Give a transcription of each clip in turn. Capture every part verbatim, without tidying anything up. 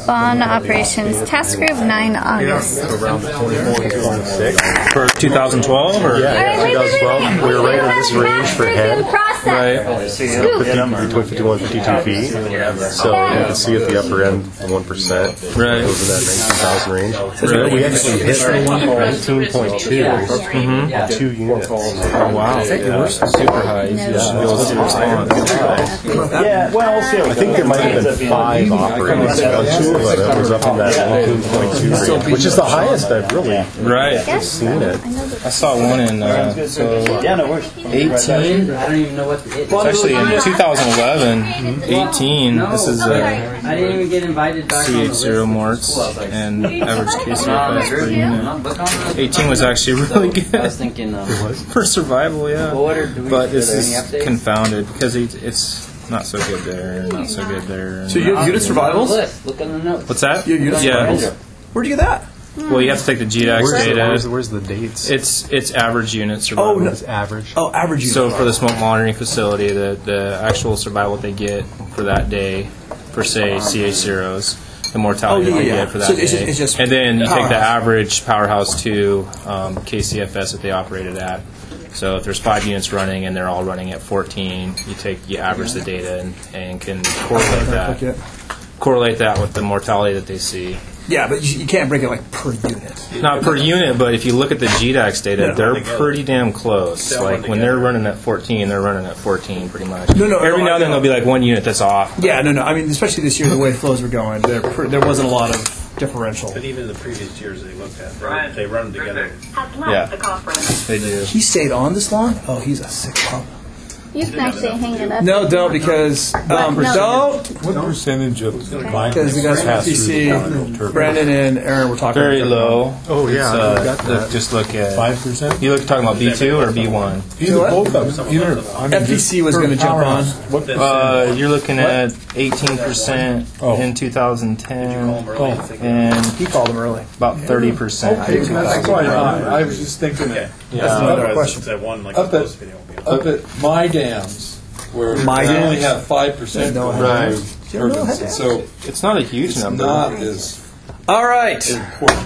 Spawn Operations Task Group, nine August. Around twenty-four, twenty-six. For two thousand twelve? Or? Yeah, Wait, wait, twenty wait, twelve. wait. We were right You in this have range for mastered head. the process. Right. fifty, between fifty-one and fifty-two feet. So you can see at the upper end, the one percent. Right. Goes in that nineteen thousand range. Right. We actually hit nineteen point two. Mm-hmm. Two units. Oh, wow. Yeah. Super high. You should be able to see response. Yeah, well, we'll see. I think there might have been five operating, but it was up in that nineteen point two range, which is the highest I've really Right. seen it. I saw one in uh, so Yeah, no worries. eighteen. I don't even know what the It's actually in two thousand eleven. eighteen. This is uh, I didn't even get invited back C H zero morts and average K C F S per unit. eighteen was actually really good. I was thinking, um, For survival, yeah. What order do we- But this are there any is updates? confounded because it, it's not so good there, not so good there. So you have unit survivals? list. Look on the notes. What's that? You have unit Yeah. survivals? Where'd you get that? Well, you have to take the G DAX Where's the, data. where's, where's the dates? It's it's average unit survival. Oh, no. It's average. Oh, average unit. So for the smoke monitoring facility, the the actual survival they get for that day, for say C H zeros, the mortality Oh, yeah, they yeah. get for that So day, it's just- it's just and then you take the powerhouse. average powerhouse two um, K C F S that they operated at. So if there's five units running and they're all running at fourteen, you take you average the data and, and can correlate that Yeah. correlate that with the mortality that they see. Yeah, but you, you can't break it like per unit. Not per unit, but if you look at the G DAX data, Yeah. they're pretty damn close. Like when they're running at fourteen, they're running at fourteen pretty much. No, no, Every no, now I and then know. there'll be like one unit that's off. Yeah, no, no. I mean, especially this year, the way flows were going, there per, there wasn't a lot of differential. But even in the previous years they looked at, they, they run them together. Has left Yeah. the conference. They do. He stayed on this long? Oh, he's a sick pup. You can actually hang it up. No, don't, because um, No. don't, What percentage of mine because the guys from pass P C, through Brandon and Aaron were talking. Very about low. Oh, yeah, It's, I uh, got look- that. just look at. five percent? You look talking about B two or B one? Either what? both of them. Either, I mean, F T C was per gonna jump on. powerhouse. What percent? Uh, you're looking at eighteen percent Oh. in two thousand ten Oh. and He called him early. about thirty percent. Okay, that's quite high. I was just thinking, Yeah. That's another question. It's that one like Up post at, video. up at my dams, where My we only dams? have five percent No, Right. turbines, and so It's not a huge it's number. not as All right. important.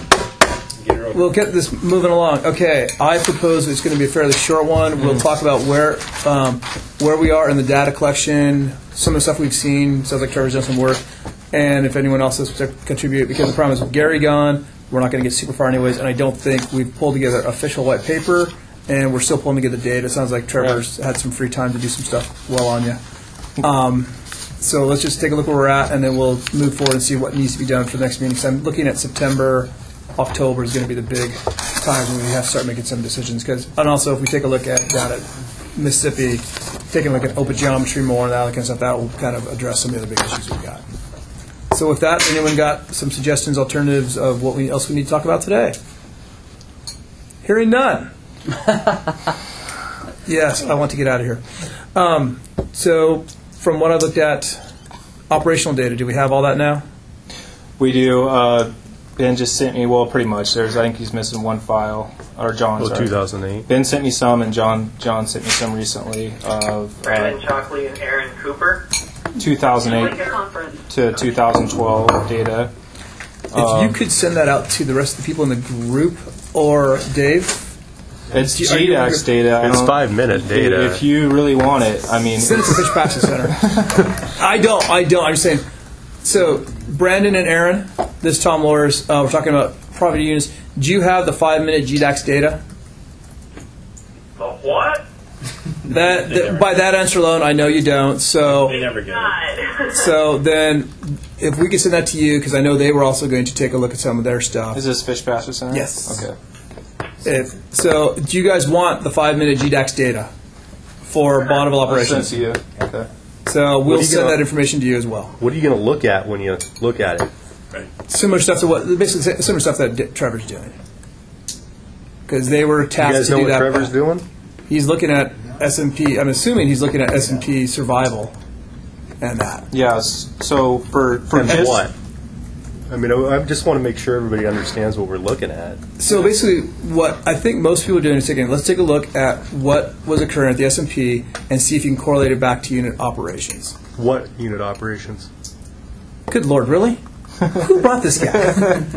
We'll get this moving along. Okay, I propose it's going to be a fairly short one. We'll talk about where um, where we are in the data collection, some of the stuff we've seen. Sounds like Trevor's done some work, and if anyone else has to contribute. Because the problem is with Gary gone, we're not going to get super far anyways, and I don't think we've pulled together official white paper, and we're still pulling together data. It sounds like Trevor's had some free time to do some stuff well on you. Um, so let's just take a look where we're at, and then we'll move forward and see what needs to be done for the next meeting. So I'm looking at September. October is going to be the big time when we have to start making some decisions. Because, and also, if we take a look at down at Mississippi, taking a look at open geometry more and that kind of stuff, that will kind of address some of the other big issues we've got. So with that, anyone got some suggestions, alternatives of what we, else we need to talk about today? Hearing none. Yes, I want to get out of here. Um, so from what I looked at, operational data, do we have all that now? We do. Uh, Ben just sent me, well, pretty much. There's, I think he's missing one file, or John. Oh, sorry. two thousand eight. Ben sent me some, and John John sent me some recently of Brandon uh, Shockley and Aaron Cooper. two thousand Like eight a conference. to two thousand twelve data. If Um, you could send that out to the rest of the people in the group, or Dave, It's Do you- are you- G DAX data. I It's don't- five minute data. If you really want it, I mean, send it to Fish Passion Center. I don't. I don't. I'm just saying. So, Brandon and Aaron, this is Tom Lawyers. Uh, we're talking about property units. Do you have the five-minute G DAX data? The what? That, that by that answer alone, I know you don't. So, They never get it. God. so then, if we could send that to you, because I know they were also going to take a look at some of their stuff. is this Fish Pasture Center? Yes. Okay. If, so, do you guys want the five-minute G DAX data for Bonneville I'll send operations? it to you. Okay. So we'll are you send gonna- that information to you as well. What are you going to look at when you look at it? Similar stuff to what, basically similar stuff that D- Trevor's doing. Because they were You tasked guys to know do what that. Trevor's doing? He's looking at S and P. I'm assuming he's looking at S and P survival and that. Yes. So for for And just what? I mean, I I just want to make sure everybody understands what we're looking at. So basically, what I think most people are doing is taking, let's take a look at what was occurring at the S and P and see if you can correlate it back to unit operations. What unit operations? Good Lord, really? Who brought this guy?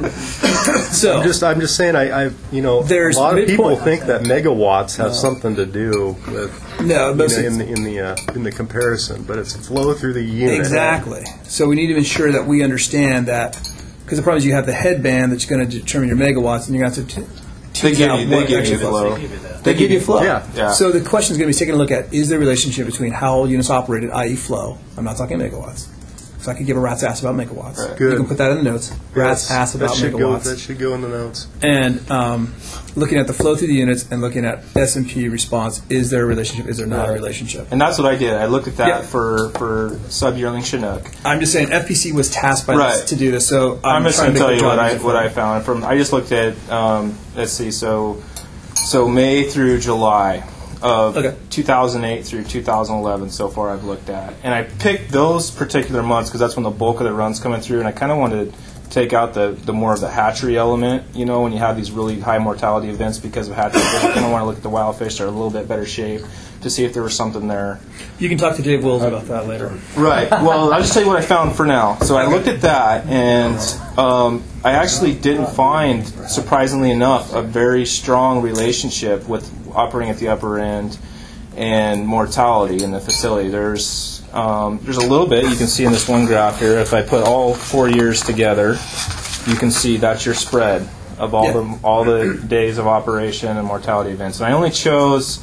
So I'm just, I'm just saying, I, I you know, There's a lot of people midpoint- think that megawatts have something to do with, no, you know, mostly in the in the uh, in the comparison, but it's flow through the unit. exactly. So we need to ensure that we understand that, because the problem is you have the headband that's going to determine your megawatts, and you're going to have to. T- They tease give out you, they what give you actually flow. They give you flow. Yeah. Yeah. So the question is going to be taking a look at, is there a relationship between how units operated, that is flow? I'm not talking megawatts. So I could give a rat's ass about megawatts. Right. Good. You can put that in the notes. Rat's ass that about should Go, megawatts. that should go in the notes. And um, looking at the flow through the units and looking at S and P response, is there a relationship, is there not a relationship? And that's what I did. I looked at that Yeah. for, for sub-yearling Chinook. I'm just saying F P C was tasked by Right. this to do this, so I'm, I'm just trying going to tell make you the what job I easier what for I you. found from. I just looked at. Um, let's see. So so May through July of Okay. two thousand eight through two thousand eleven. So far, I've looked at, and I picked those particular months because that's when the bulk of the run's coming through, and I kind of wanted to take out the, the more of the hatchery element. You know, when you have these really high mortality events because of hatchery fish, I kind of want to look at the wild fish that are a little bit better shape to see if there was something there. You can talk to Dave Wills about that later. Right. Well, I'll just tell you what I found for now. So I looked at that, and um, I actually didn't find, surprisingly enough, a very strong relationship with operating at the upper end and mortality in the facility. There's um, there's a little bit you can see in this one graph here. If I put all four years together, you can see that's your spread of all Yeah. the all the days of operation and mortality events. And I only chose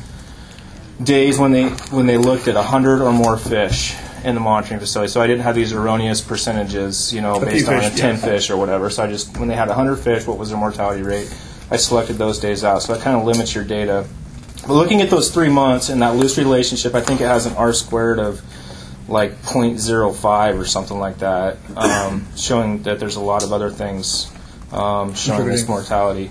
days when they when they looked at one hundred or more fish in the monitoring facility. So I didn't have these erroneous percentages, you know, A few based on fish, a ten yeah. fish or whatever. So I just, when they had one hundred fish, what was their mortality rate? I selected those days out. So that kind of limits your data. But looking at those three months and that loose relationship, I think it has an R squared of like zero point zero five or something like that, um, showing that there's a lot of other things um, showing this mortality.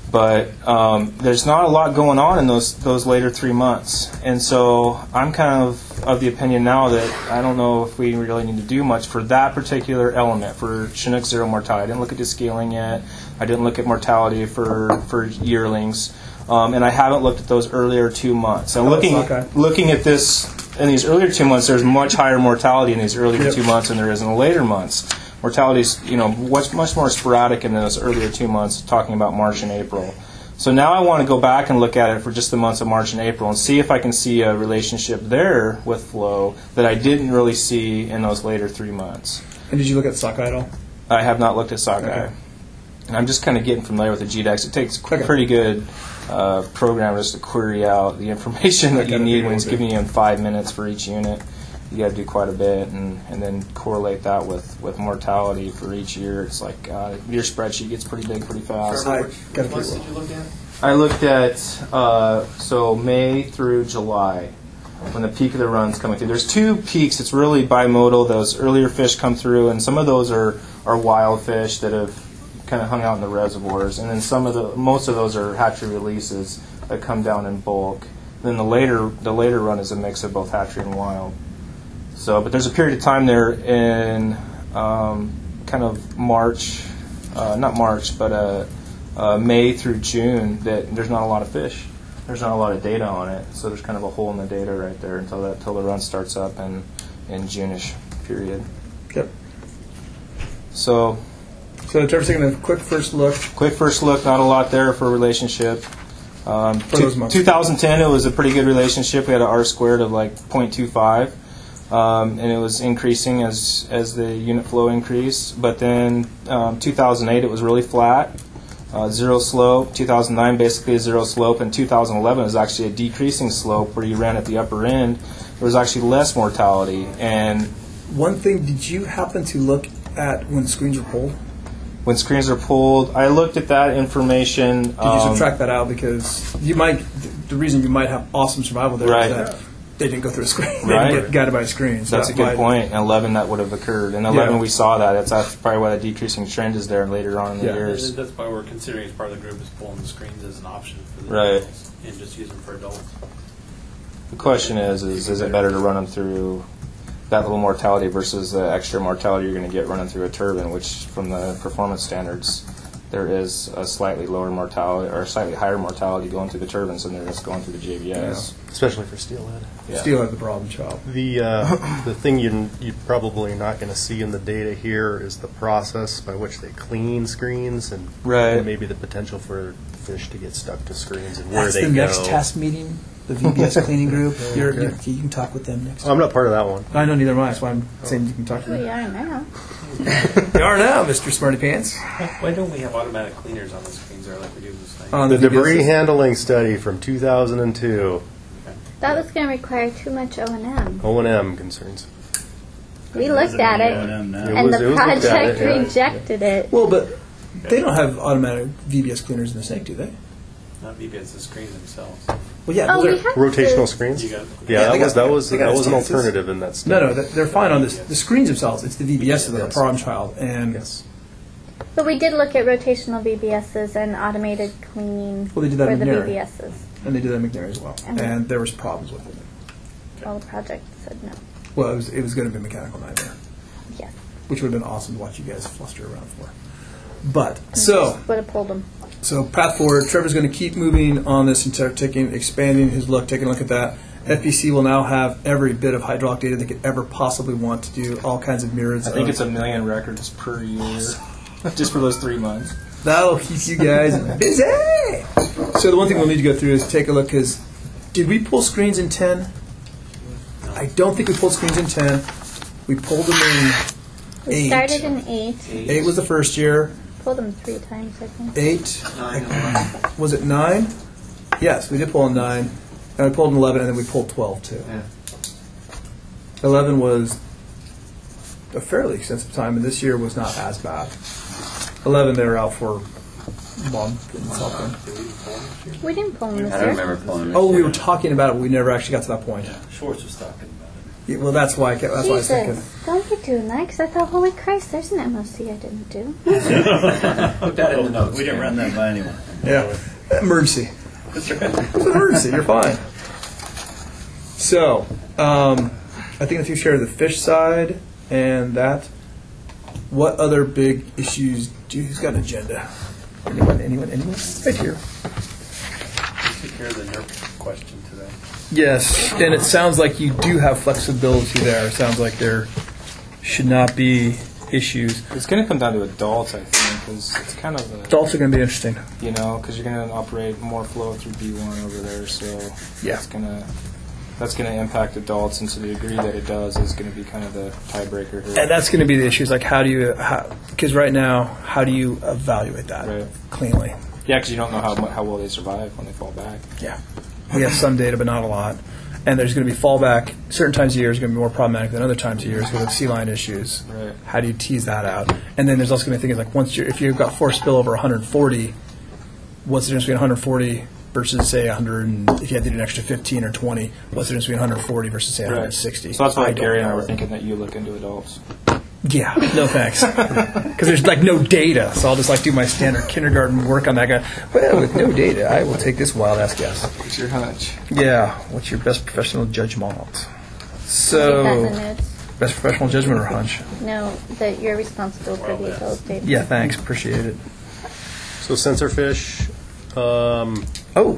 But um, there's not a lot going on in those those later three months, and so I'm kind of of the opinion now that I don't know if we really need to do much for that particular element for Chinook zero mortality. I didn't look at descaling yet. I didn't look at mortality for for yearlings, um, and I haven't looked at those earlier two months. So looking okay. looking at this in these earlier two months, there's much higher mortality in these earlier Yep. two months than there is in the later months. Mortality is, you know, much, much more sporadic in those earlier two months, talking about March and April. So now I want to go back and look at it for just the months of March and April and see if I can see a relationship there with flow that I didn't really see in those later three months. And did you look at sockeye at all? I have not looked at sockeye. Okay. And I'm just kind of getting familiar with the G DEX. It takes qu- Okay. pretty good uh, programmers to query out the information that I you gotta need be when it's able to. giving you in five minutes for each unit. You got to do quite a bit, and, and then correlate that with, with mortality for each year. It's like uh, your spreadsheet gets pretty big pretty fast. I gotta What keep did you look at? I looked at uh, so May through July when the peak of the run's coming through. There's two peaks. It's really bimodal. Those earlier fish come through, and some of those are, are wild fish that have kind of hung out in the reservoirs, and then some of the most of those are hatchery releases that come down in bulk. Then the later the later run is a mix of both hatchery and wild. So, but there's a period of time there in um, kind of March, uh, not March, but uh, uh, May through June that there's not a lot of fish. There's not a lot of data on it, so there's kind of a hole in the data right there until that until the run starts up in in June-ish period. Yep. So, So Trevor's taking a quick first look. quick first look, not a lot there for a relationship. Um, For two- those months. twenty ten, it was a pretty good relationship. We had an R squared of like zero point two five. Um, and it was increasing as as the unit flow increased. But then um, two thousand eight, it was really flat, uh, zero slope. two thousand nine, basically a zero slope. And two thousand eleven was actually a decreasing slope where you ran at the upper end. There was actually less mortality. And One thing, did you happen to look at when screens were pulled? when screens are pulled, I looked at that information. Did you subtract that out? Because you might, the reason you might have awesome survival there is Right. that they didn't go through a screen. They Right. didn't get guided by a screen. So That's a that good might- point. In eleven, that would have occurred. In eleven, Yeah. we saw that. That's that's probably why the decreasing trend is there later on in the Yeah. years. That's why we're considering as part of the group is pulling the screens as an option for the Right. adults and just use them for adults. The question is, is is it better to run them through that little mortality versus the extra mortality you're going to get running through a turbine, which from the performance standards there is a slightly lower mortality or slightly higher mortality going through the turbines than there is going through the J B S. Especially for steelhead. Yeah. Steel had the problem child. The uh, the thing you you probably not going to see in the data here is the process by which they clean screens and, Right. and maybe the potential for fish to get stuck to screens and where That's they the go. next task meeting, the V B S cleaning group. You're, you, you can talk with them next. I'm not part of that one. I know neither am I. That's why I'm saying you can talk to We them. are now. You are now, Mister Smarty Pants. Why don't we have automatic cleaners on the screens there like we do this thing? On The V B S. debris handling study from two thousand two, That was going to require too much O and M. O and M concerns. We looked at it, It and was- the it was looked at project it, yeah. rejected it. Well, but they don't have automatic V B S cleaners in the snake, do they? Not V B S, the screens themselves. Well, yeah. Oh, well, we they're- have Rotational to. screens? You got- Yeah, Yeah, that they was got- that was they got that was an stances. alternative in that study. No, no, they're- they're fine on this. The screens themselves. It's the V B Ss that are the Yes. problem child. And Yes. But we did look at rotational V B Ss and automated cleaning Well, they did that for in the McNair. V B Ss. and they did that at McNair as well. And- And there was problems with it. Well, the project said no. Well, it was it was going to be a mechanical nightmare, Yes. which would have been awesome to watch you guys fluster around for. But so Would have pulled them. so path forward. Trevor's going to keep moving on this and start taking expanding his look, taking a look at that. F P C will now have every bit of hydraulic data they could ever possibly want to do all kinds of myriads. I think of, it's a million records per year, just for those three months. That'll keep you guys busy. So the one thing we'll need to go through is take a look. Because did we pull screens in ten? I don't think we pulled screens in ten. We pulled them in We eight. started in eight. Eight was the first year. Pulled them three times, I think. Eight. Was it nine? Yes, we did pull in nine. And we pulled in eleven, and then we pulled twelve too. Eleven was a fairly extensive time, and this year was not as bad. Eleven, they were out for a month and something. We didn't pull them this I year. don't remember pulling this Oh, we year. were talking about it, but we never actually got to that point. Schwartz was talking about Yeah, well, that's why I kept, that's why I was thinking. Jesus, don't be doing that, because I thought, holy Christ, there's an M O C I didn't do. it. Put that in the notes. We didn't run that by anyone. Yeah, emergency. That's right. It's an emergency. You're fine. So, um, I think if you share the fish side and that, what other big issues do you, who's got an agenda? Anyone? Anyone? Anyone? Right here. Take care of the NERC question today. Yes, and it sounds like you do have flexibility there. It sounds like there should not be issues. It's going to come down to adults, I think, because it's kind of a, Adults are going to be interesting. you know, because you're going to operate more flow through B one over there, so Yeah. it's going to that's going to impact adults, and to the degree that it does, is going to be kind of the tiebreaker here. And that's going to be the issue. Is like, how do you? Because right now, how do you evaluate that Right. cleanly? Yeah, because you don't know how mu- how well they survive when they fall back. Yeah. We have some data, but not a lot. And there's going to be fallback. Certain times of year is going to be more problematic than other times of year because of sea line issues. Right. How do you tease that out? And then there's also going to be things like once you're, if you've got force spill over one hundred forty, what's the difference between one hundred forty versus say one hundred? And if you had to do an extra fifteen or twenty, what's the difference between one hundred forty versus say one hundred sixty? So that's why I don't Gary and I know. were thinking that you look into adults. Yeah, no thanks. Because there's like no data, so I'll just like do my standard kindergarten work on that guy. Well, with no data, I will take this wild ass guess. What's your hunch? Yeah, what's your best professional judgment? Keep that in So, the notes. best professional judgment or hunch? No, that you're responsible for the adult data. Yeah, thanks, appreciate it. So sensor fish. Um, Oh,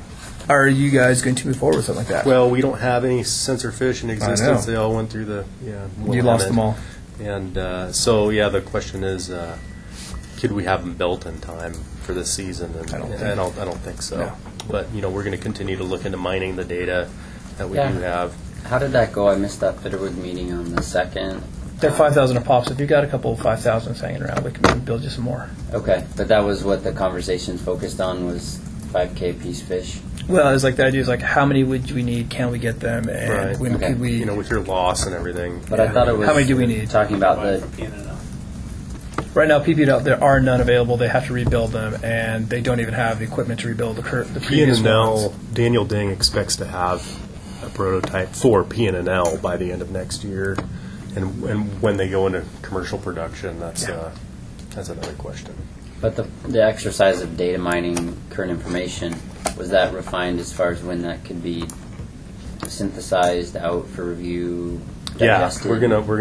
are you guys going to move forward with something like that? well, we don't have any sensor fish in existence. know. They all went through the yeah. you lost them all. And uh, so yeah, the question is, uh, could we have them built in time for this season? And I don't think- I don't, I don't think so. No. But you know, we're going to continue to look into mining the data that we Yeah. do have. How did that go? I missed that Fitterwood meeting on the second. They're five thousand a pop, so if you've got a couple of five thousands hanging around, we can maybe build you some more. Okay, but that was what the conversations focused on was five K piece fish. Well, it's like the idea is like, how many would we need? Can we get them? And Right. when Okay. could we? You know, with your loss and everything. But I thought it was How many do we need? talking about the From P and L. Right now, P P L, there are none available. They have to rebuild them, and they don't even have the equipment to rebuild the, cur- the P previous and L, ones. Daniel Ding expects to have a prototype for P and L by the end of next year, and and when they go into commercial production, that's Yeah. uh, that's another question. but the the exercise of data mining current information, was that refined as far as when that could be synthesized out for review? Yeah, digested? we're gonna we're gonna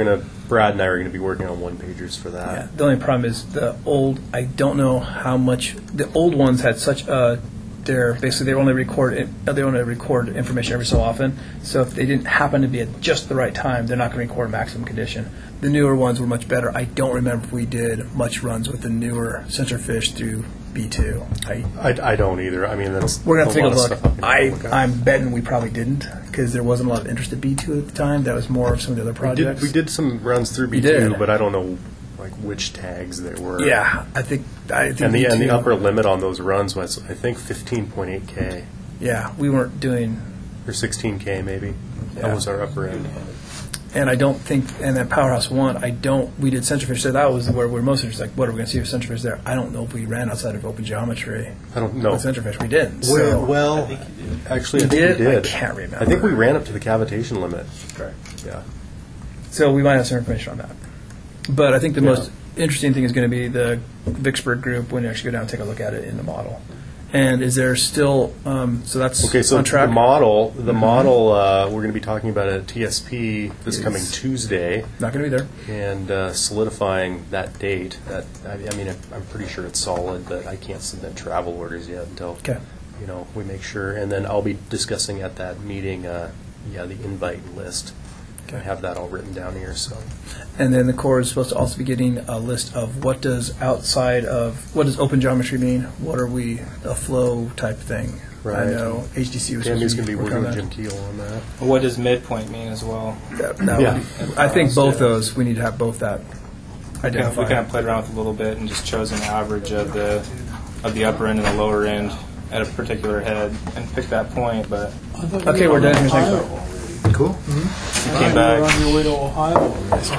Brad and I are going to be working on one pagers for that. Yeah, the only problem is the old. I don't know how much the old ones had such a. They're basically they only record they only record information every so often. So if they didn't happen to be at just the right time, they're not going to record maximum condition. The newer ones were much better. I don't remember if we did much runs with the newer sensor fish through B two. I, I, I don't either. I mean, that's we're going to take a lot of look. stuff I I'm gonna I'm betting we probably didn't because there wasn't a lot of interest at B two at the time. That was more of some of the other We did, projects. we did some runs through B You two, did. but I don't know like which tags they were. Yeah, I think I think And the and B two the upper limit on those runs was I think fifteen point eight K Yeah, we weren't doing. or sixteen K maybe. Yeah. That was our upper end. And I don't think, and that Powerhouse one, I don't, we did centrifuge, so that was where we're most interested, like, what are we going to see with centrifuge there? I don't know if we ran outside of open geometry I don't know. with centrifuge. We didn't. Well, So. well actually, I You think did? we did. I can't remember. I think we ran up to the cavitation limit. Correct. Yeah. So we might have some information on that. But I think the Yeah. most interesting thing is going to be the Vicksburg group when you actually go down and take a look at it in the model. And is there still, um, so that's Okay, so on track? the model, the model, uh, we're going to be talking about it at T S P this Is- coming Tuesday, Not going to be there. and uh, solidifying that date. That I, I mean, I'm pretty sure it's solid, but I can't submit travel orders yet until Okay. you know we make sure. And then I'll be discussing at that meeting, uh, yeah, the invite list. I have that all written down here. So And then the Corps is supposed to also be getting a list of what does outside of, what does open geometry mean? What are we, a flow type thing? I Right. know H D C was Tammy's supposed going to be working working on with that. Jim Keel on that. What does midpoint mean as well? That- that Yeah. would be- I think both those, we need to have both that We kind of, we identified. kind of played around with it a little bit and just chose an average of the of the upper end and the lower end at a particular head and picked that point. But Okay, we're done here. Thanks. Cool. you came back. on your way to Ohio.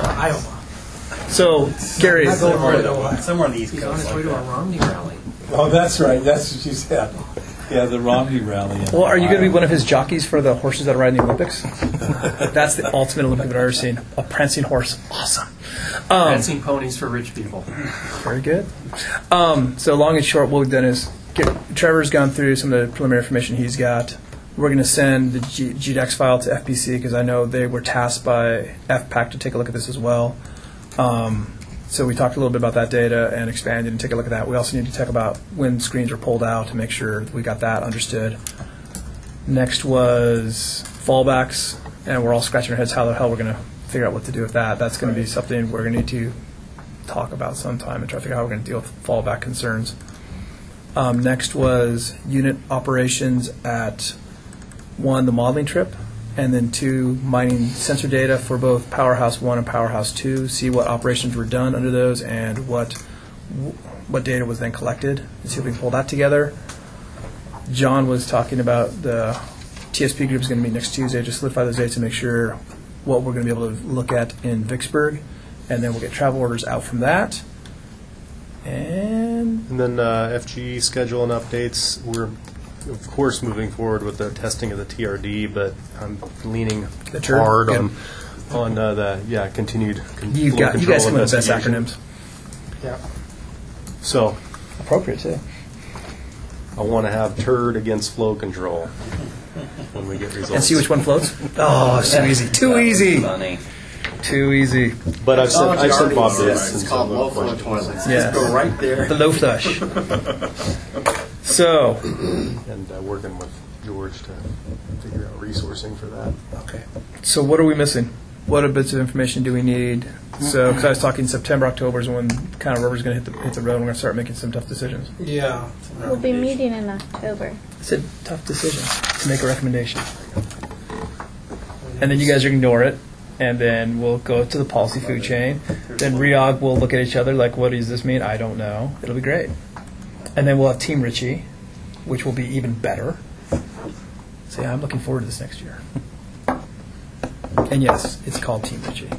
So, Gary, Somewhere on the East Coast. Like that. Romney rally. Oh, that's right. That's what you said. Yeah, the Romney rally. in well, are you going to be Ohio. one of his jockeys for the horses that ride in the Olympics? That's the ultimate Olympic I've ever seen. A prancing horse. Awesome. Um, Dancing ponies for rich people. Very good. Um, so long and short, what we've done is get, Trevor's gone through some of the preliminary information he's got. We're going to send the G- GDAX file to F P C because I know they were tasked by F PAC to take a look at this as well. Um, so we talked a little bit about that data and expanded and take a look at that. We also need to talk about when screens are pulled out to make sure we got that understood. Next was fallbacks, and we're all scratching our heads how the hell we're going to figure out what to do with that. That's going to be something we're going to need to talk about sometime and try to figure out how we're going to deal with fallback concerns. Um, next was unit operations at one, the modeling trip, and then two, mining sensor data for both Powerhouse one and Powerhouse two, see what operations were done under those and what what data was then collected, and see if we can pull that together. John was talking about the T S P group is going to meet next Tuesday to solidify those dates and make sure what we're going to be able to look at in Vicksburg, and then we'll get travel orders out from that. And And then uh, F G E schedule and updates. We're, of course, moving forward with the testing of the T R D, but I'm leaning The turd? hard Yeah. on on uh, the yeah continued con- you flow got you control guys have one of the best investigation. acronyms. Yeah. So Appropriate too. I want to have turd against flow control when we get results. And see which one floats. Oh, it's too easy. Too easy. Funny. Too easy. But I've sent I've sent Bob this. It's and called some low flow questions. toilets. Yeah. Just go right there. The low flush. So, And uh, working with George to figure out resourcing for that. okay. So what are we missing? What bits of information do we need? So, because I was talking September, October is when kind of rubber's going to hit the hit the road. and We're going to start making some tough decisions. Yeah. We'll be meeting in October. I said tough decisions to make a recommendation, and then you guys are going to ignore it, and then we'll go to the policy food chain. Then Reog will look at each other like, what does this mean? I don't know. It'll be great. And then we'll have Team Richie, which will be even better. So yeah, I'm looking forward to this next year. And yes, it's called Team Richie.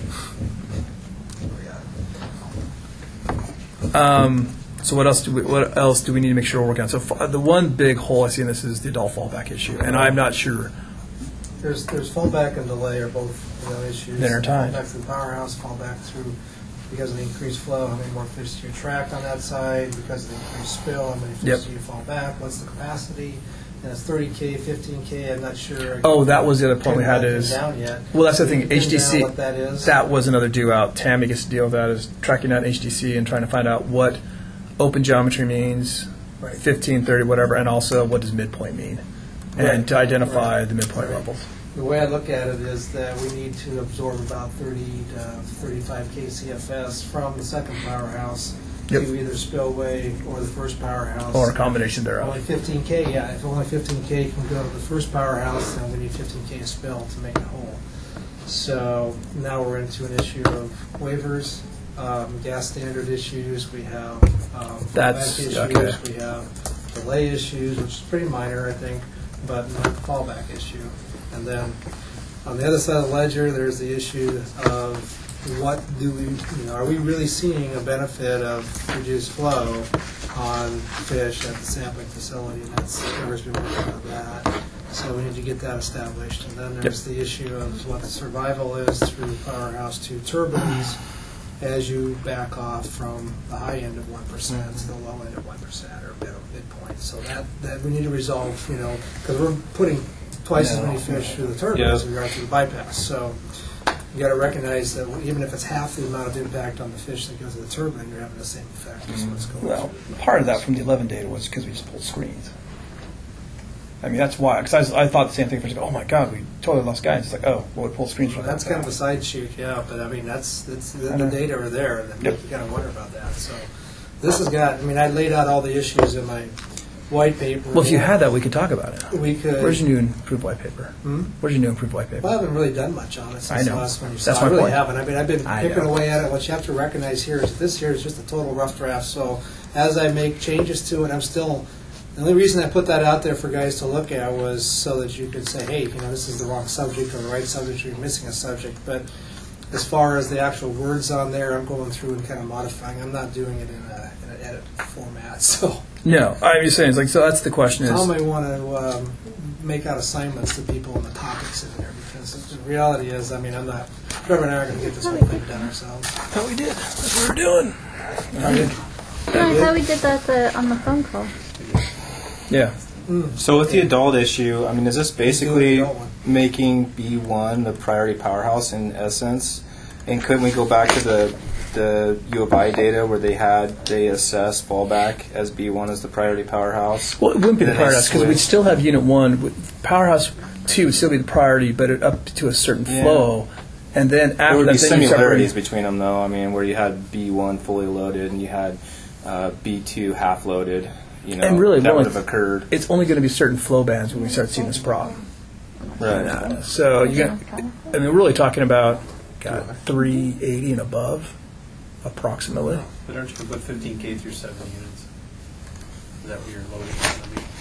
Um, so what else do we what else do we need to make sure we're working on? So fa- the one big hole I see in this is the adult fallback issue, and I'm not sure. There's there's fallback and delay are both, you know, issues. That are tied. Fallback through Powerhouse, fallback through because of the increased flow. How many more fish do you attract on that side? Because of the increased spill, how many fish Yep. do you fall back? What's the capacity? And it's thirty K, fifteen K, I'm not sure. Oh, that was the other point we had Pinned is. down yet. Well, that's the thing. Pinned H D C. down what that is. That was another due out. Tammy gets to deal with that. Is tracking down H D C and trying to find out what open geometry means, Right. fifteen, thirty, whatever, and also what does midpoint mean, and Right. to identify Right. the midpoint Right. levels. The way I look at it is that we need to absorb about thirty to thirty-five K C F S from the second powerhouse Yep. to either spillway or the first powerhouse. Or a combination thereof. Only fifteen K, yeah. If only fifteen K can go to the first powerhouse, then we need fifteen K spill to make it whole. So now we're into an issue of waivers, um, gas standard issues. We have um, That's- fallback issues. okay. We have delay issues, which is pretty minor, I think, but not the fallback issue. And then on the other side of the ledger, there's the issue of what do we, you know, are we really seeing a benefit of reduced flow on fish at the sampling facility? And that's, Trevor's been working on that. So we need to get that established. And then there's the issue of what the survival is through Powerhouse two turbines as you back off from the high end of one percent to the low end of one percent or mid- midpoint. So that, that we need to resolve, you know, because we're putting twice as many fish through the turbine as we are through the bypass. So you got to recognize that even if it's half the amount of impact on the fish that goes to the turbine, you're having the same effect as what's going on. Well, part of that from the eleven data was because we just pulled screens. I mean, that's why. Because I, I thought the same thing. For oh my God, we totally lost guidance. It's like, oh, well, we pulled screens from Well, that's kind of a side shoot, yeah. But I mean, that's that's the, I the know. data are there, and then Yep. you kind of wonder about that. So this has got. I mean, I laid out all the issues in my white paper. Well, if you had that, we could talk about it. we could. Where's your new improved white paper? Hmm? Where's your new improved white paper? Well, I haven't really done much on it since I know. the last one you That's saw. my I really point. haven't. I mean, I've been I picking know. away at it. What you have to recognize here is this here is just a total rough draft. So as I make changes to it, I'm still. The only reason I put that out there for guys to look at was so that you could say, hey, you know, this is the wrong subject or the right subject, or you're missing a subject. But as far as the actual words on there, I'm going through and kind of modifying. I'm not doing it in, a, in an edit format. So No, I'm just saying. It's like so. That's the question. Is Tom may want to um, make out assignments to people on the topics in there because the reality is, I mean, I'm not. Trevor and I are going to get this whole thing done ourselves. thought we did. That's what we were doing. I did. No, I thought we did that the, on the phone call. Yeah. So with the adult issue, I mean, is this Do the basically adult one. making B one the priority powerhouse in essence? And couldn't we go back to the the U of I data where they had they assessed fallback as B one as the priority powerhouse? Well, it wouldn't be the And then they powerhouse because we'd switched. still have unit one. with- Powerhouse two would still be the priority, but it, up to a certain Yeah. flow, and then There after would that, be then you similarities separate. between them, though. I mean, where you had B one fully loaded and you had uh, B two half loaded. You know, And really, that only- would have occurred. It's only going to be certain flow bands when we start seeing this problem. Right. So you got, I mean, we're really talking about God, three eighty and above, approximately. But aren't you going to put fifteen K through seven units? Is that what you're loading? I mean,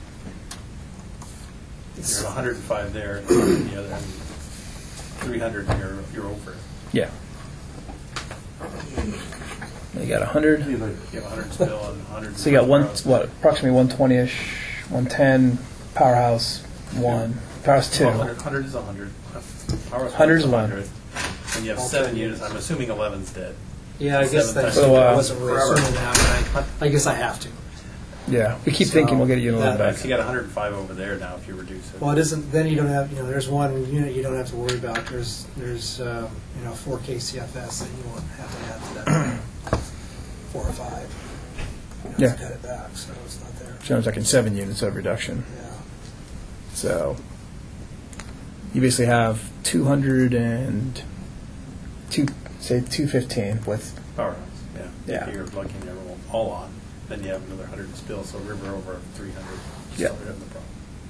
you're at one hundred five there, and on the other end, three hundred, you're, you're over it. Yeah. You got one hundred. You have one hundred spill and one hundred. So you got one, what, approximately one twenty-ish, one ten, powerhouse one, powerhouse two. Well, one hundred, one hundred is one hundred. Powerhouse one hundred is one one. hundred. And you have seven units. I'm assuming eleven's dead. Yeah, I guess Seven that's. times. For a while. I wasn't really assuming that, but I, I guess I have to. Yeah, we keep So, thinking we'll get a unit that- back. So you got one hundred five over there now if you reduce it. Well, it isn't. Then you don't have. You know, there's one unit you don't have to worry about. There's there's um, you know four K C F S that you won't have to add to that. Four or five. You have to Yeah. cut it back, so it's not there. So I'm talking seven units of reduction. Yeah. So you basically have two hundred and two, say two fifteen with Powerhouse, yeah. Yeah. If you're lucky and everyone all on, then you have another one hundred spill, so river over three hundred. Yeah. So we're having the problem.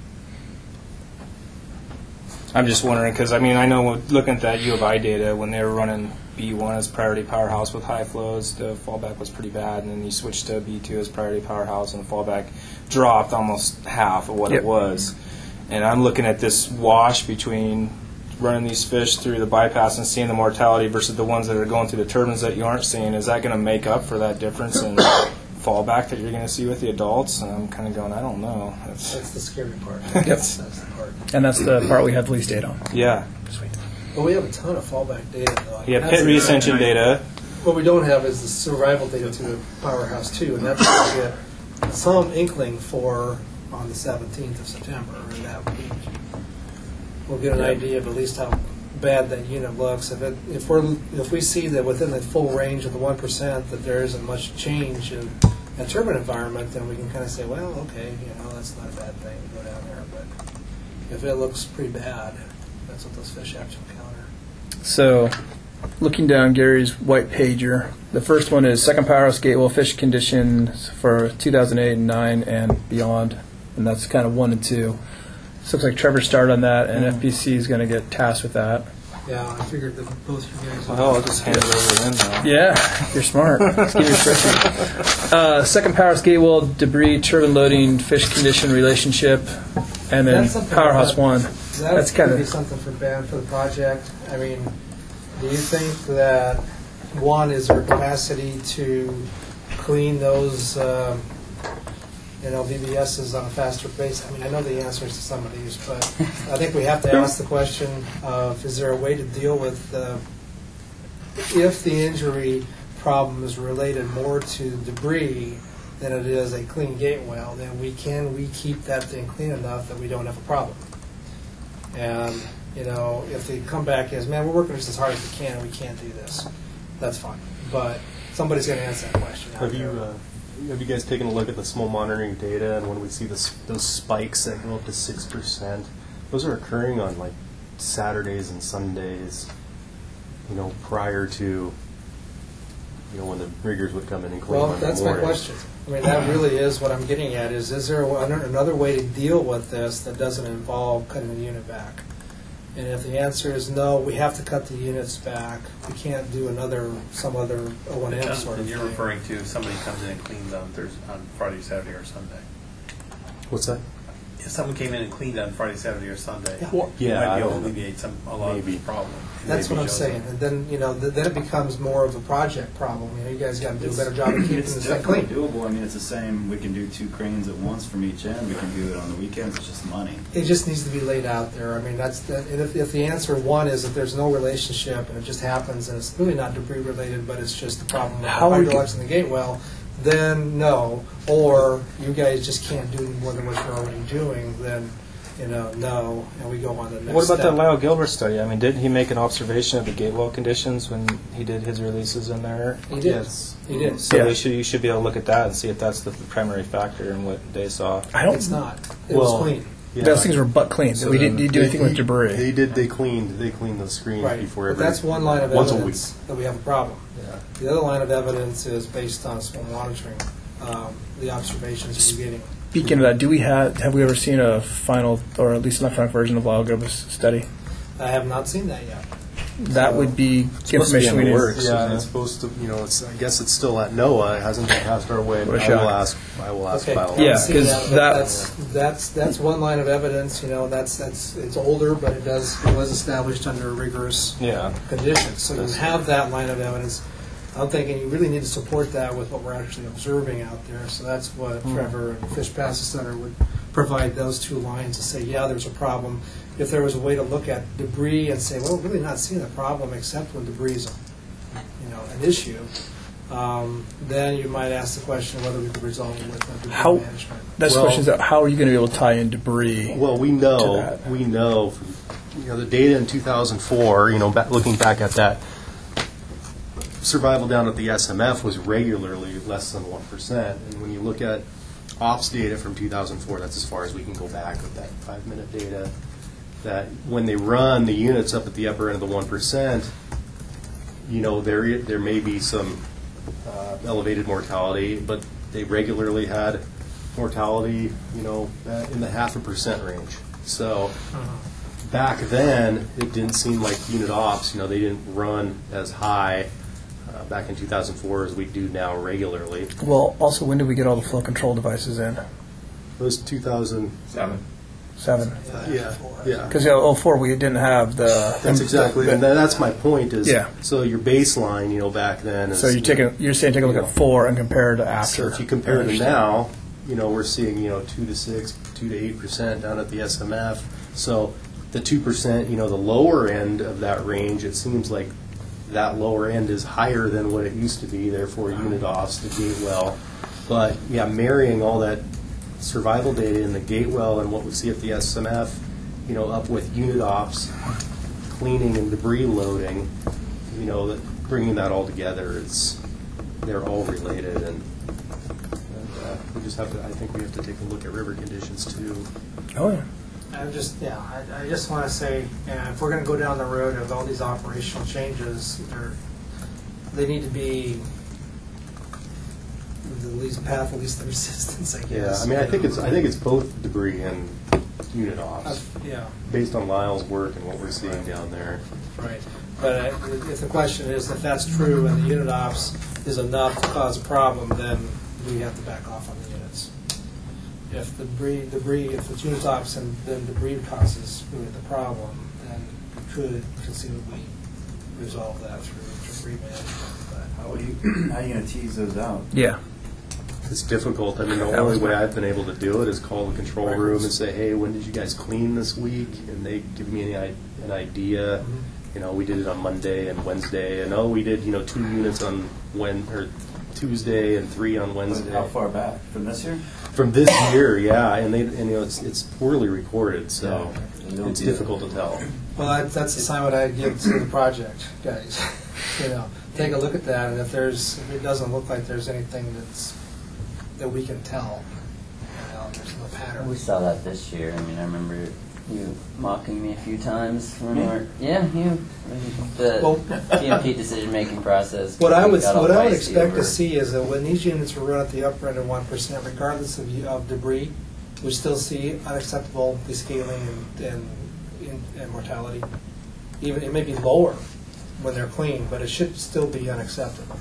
I'm just wondering because I mean I know looking at that U of I data when they were running B one as priority powerhouse with high flows, the fallback was pretty bad, and then you switched to B two as priority powerhouse, and the fallback dropped almost half of what Yep. it was. And I'm looking at this wash between running these fish through the bypass and seeing the mortality versus the ones that are going through the turbines that you aren't seeing. Is that going to make up for that difference in fallback that you're going to see with the adults? And I'm kind of going, I don't know. That's, That's the scary part. Yep. That's, that's the part. and that's the part we have the least data on. yeah. Sweet. But we have a ton of fallback data. Though. You have That's pit the- reascension data. What we don't have is the survival data to the powerhouse too, and that's where we get some inkling for on the seventeenth of September, or that week. We'll get an idea of at least how bad that unit looks. If it, if we're if we see that within the full range of the one percent that there isn't much change in a turbine environment, then we can kind of say, well, okay, you know, that's not a bad thing to go down there. But if it looks pretty bad, that's what those fish have to encounter. So, looking down Gary's white pager, the first one is second powerhouse gate well fish conditions for two thousand eight and nine and beyond, and that's kind of one and two. So looks like Trevor started on that, and F P C is going to get tasked with that. Yeah, I figured that both you guys. Well, I'll just hand it over to them now. Yeah, you're smart. Let's give you a spreadsheet. Uh, second powerhouse gate well debris turbine loading fish condition relationship, and then That's something powerhouse that- one. That That's could kind be of something for Ben for the project. I mean, do you think that, one, is there capacity to clean those, um, you know, V B Ss on a faster pace? I mean, I know the answers to some of these, but I think we have to ask the question of, is there a way to deal with, uh, if the injury problem is related more to debris than it is a clean gate well, then we can we keep that thing clean enough that we don't have a problem? And, you know, if they come back as, man, we're working just as hard as we can and we can't do this, that's fine. But somebody's going to answer that question. out Have you there. uh, have you guys taken a look at the small monitoring data, and when we see this, those spikes that go up to six percent, those are occurring on like Saturdays and Sundays, you know, prior to, you know, when the riggers would come in and clean Well, in the that's my morning. question. I mean, that really is what I'm getting at, is is there a- another way to deal with this that doesn't involve cutting the unit back? And if the answer is no, we have to cut the units back. We can't do another, some other O and M sort of And thing. you're referring to somebody comes in and cleans on Thursday, on Friday, Saturday, or Sunday. What's that? If someone came in and cleaned on Friday, Saturday, or Sunday, Yeah. you Yeah, might I be able to don't know. alleviate some a lot Maybe. of the problem. That's Maybe what I'm shows saying. up. And then, you know, th- then it becomes more of a project problem. You know, you guys got to do a better job of keeping It's this thing definitely clean. doable. I mean, it's the same. We can do two cranes at once from each end. We can do it on the weekends. It's just money. It just needs to be laid out there. I mean, that's the, and if, if the answer one is that there's no relationship and it just happens and it's really not debris related, but it's just the problem with the How would you- hydraulics in the gate well, then no. Or you guys just can't do any more than what you're already doing, then, you know, no, and we go on to the next What about step. that Lyle Gilbert study? I mean, didn't he make an observation of the gate well conditions when he did his releases in there? He did. He did. So Yeah. they should, you should be able to look at that and see if that's the primary factor in what they saw. I don't. It's not. It Well, was clean. Yeah. Those things were butt clean. So we then didn't do they- anything with debris. They did. They cleaned. They cleaned the screens Right. before But every. that's one line of once evidence that we have a problem. a week. The other line of evidence is based on small monitoring, um, the observations we're getting. Speaking of that, do we have have we ever seen a final or at least electronic version of Lyle Gilbert's study? I have not seen that yet. That would be It's supposed to be information in we the need. works. Yeah. Yeah, it's supposed to. You know, it's. I guess it's still at NOAA. It hasn't been passed our way. What a But I shock. will ask. I will ask. Okay. Bio. Yeah, See, 'cause that- that- that's that's that's one line of evidence. You know, that's that's it's older, but it does it was established under rigorous Yeah. conditions. So you That's- have that line of evidence. I'm thinking you really need to support that with what we're actually observing out there. So that's what Hmm. Trevor and Fish Passes Center would provide those two lines to say, yeah, there's a problem. If there was a way to look at debris and say, well, we're really not seeing a problem except when debris is, you know, an issue, um, then you might ask the question whether we could resolve it with uh, debris How- management. That's Well- the question: is that how are you going to be able to tie in debris? Well, we to know. that. We know. From, you know, the data in two thousand four. You know, back, looking back at that, survival down at the S M F was regularly less than one percent. And when you look at ops data from two thousand four, that's as far as we can go back with that five-minute data. That when they run the units up at the upper end of the one percent, you know, there there may be some uh, elevated mortality, but they regularly had mortality, you know, uh, in the half a percent range. So back then, it didn't seem like unit ops, you know, they didn't run as high uh, back in two thousand four as we do now regularly. Well, also, when did we get all the flow control devices in? It was two thousand Seven. Seven. Yeah, yeah. Because oh four we didn't have the. That's exactly, and tha- that's my point is, Yeah. so your baseline, you know, back then is. So you're taking you're saying take a look at four and compare to So after. if you compare I to understand. now, you know, we're seeing, you know, two to six, two to eight percent down at the S M F. So the two percent, you know, the lower end of that range, it seems like that lower end is higher than what it used to be, therefore unit offs, the gate well. But yeah, marrying all that survival data in the gate well and what we see at the S M F, you know, up with unit ops, cleaning and debris loading, you know, that bringing that all together, it's they're all related, and, and uh, we just have to. I think we have to take a look at river conditions too. Oh yeah. I'm just, yeah, I, I just want to say, uh, if we're going to go down the road of all these operational changes, they're, they need to be the least path, of least the resistance, I Yeah, guess. I mean, I think it's I think it's both debris and unit ops, Uh, yeah, based on Lyle's work and what we're seeing down there. right. But uh, if the question is if that's true and the unit ops is enough to cause a problem, then we have to back off on the units. If the debris, debris if it's unit ops and then debris causes really the problem, then we could conceivably resolve that through debris management. But How are you, how are you going to tease those out? Yeah. It's difficult. I mean, the only way I've been able to do it is call the control room and say, "Hey, when did you guys clean this week?" And they give me an, an idea. Mm-hmm. You know, we did it on Monday and Wednesday, and oh, we did you know two units on Wed or Tuesday and three on Wednesday. How far back? From this year? From this year, yeah, and they and you know it's it's poorly recorded, so Yeah. it's difficult to tell. Well, that, that's the assignment I give to the project guys. You know, take a look at that, and if there's, if it doesn't look like there's anything that's that we can tell, you know, there's no pattern. We saw that this year. I mean, I remember you mocking me a few times when we were, yeah, you, the Well- P M P decision-making process. What I we would got all what I would feisty expect over- to see is that when these units are run at the upper end of one percent, regardless of, of debris, we still see unacceptable descaling and, and, and, and mortality. Even it may be lower when they're clean, but it should still be unacceptable.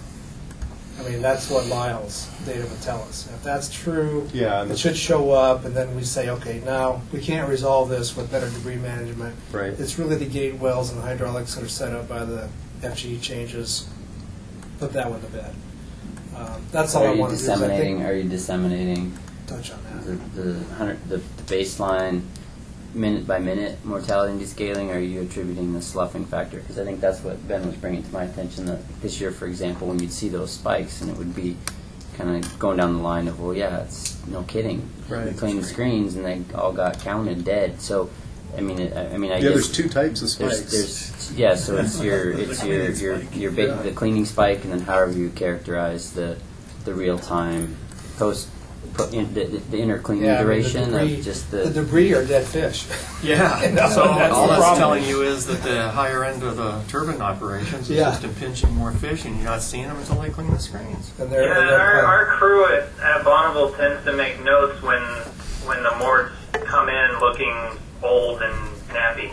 I mean, that's what Lyle's data would tell us. And if that's true, Yeah, and it the- should show up, and then we say, okay, now we can't resolve this with better debris management. Right. It's really the gate wells and the hydraulics that are set up by the F G changes. Put that one to bed. Um, that's all Are I you want to do. Is I disseminating? think, Are you disseminating touch on the that. the, hundred, the the baseline minute by minute mortality and descaling? Are you attributing the sloughing factor? Because I think that's what Ben was bringing to my attention. That this year, for example, when you'd see those spikes, and it would be kind of going down the line of, well, yeah, it's no kidding. Right. We cleaned the screens, and they all got counted dead. So, I mean, it, I I mean, I Yeah, guess there's two types of there's, spikes. there's yeah. So it's your it's your your your ba- the cleaning spike, and then however you characterize the the real time post. Put in the, the inner cleaning Yeah, I mean, the duration debris- of just The the, debris are dead fish. Yeah, You know, so that's all the that's problem. telling you is that the higher end of the turbine operations is Yeah. just impinging more fish, and you're not seeing them until they clean the screens. And Yeah, they're, and they're our, fun. our crew at, at Bonneville tends to make notes when when the morts come in looking old and nappy.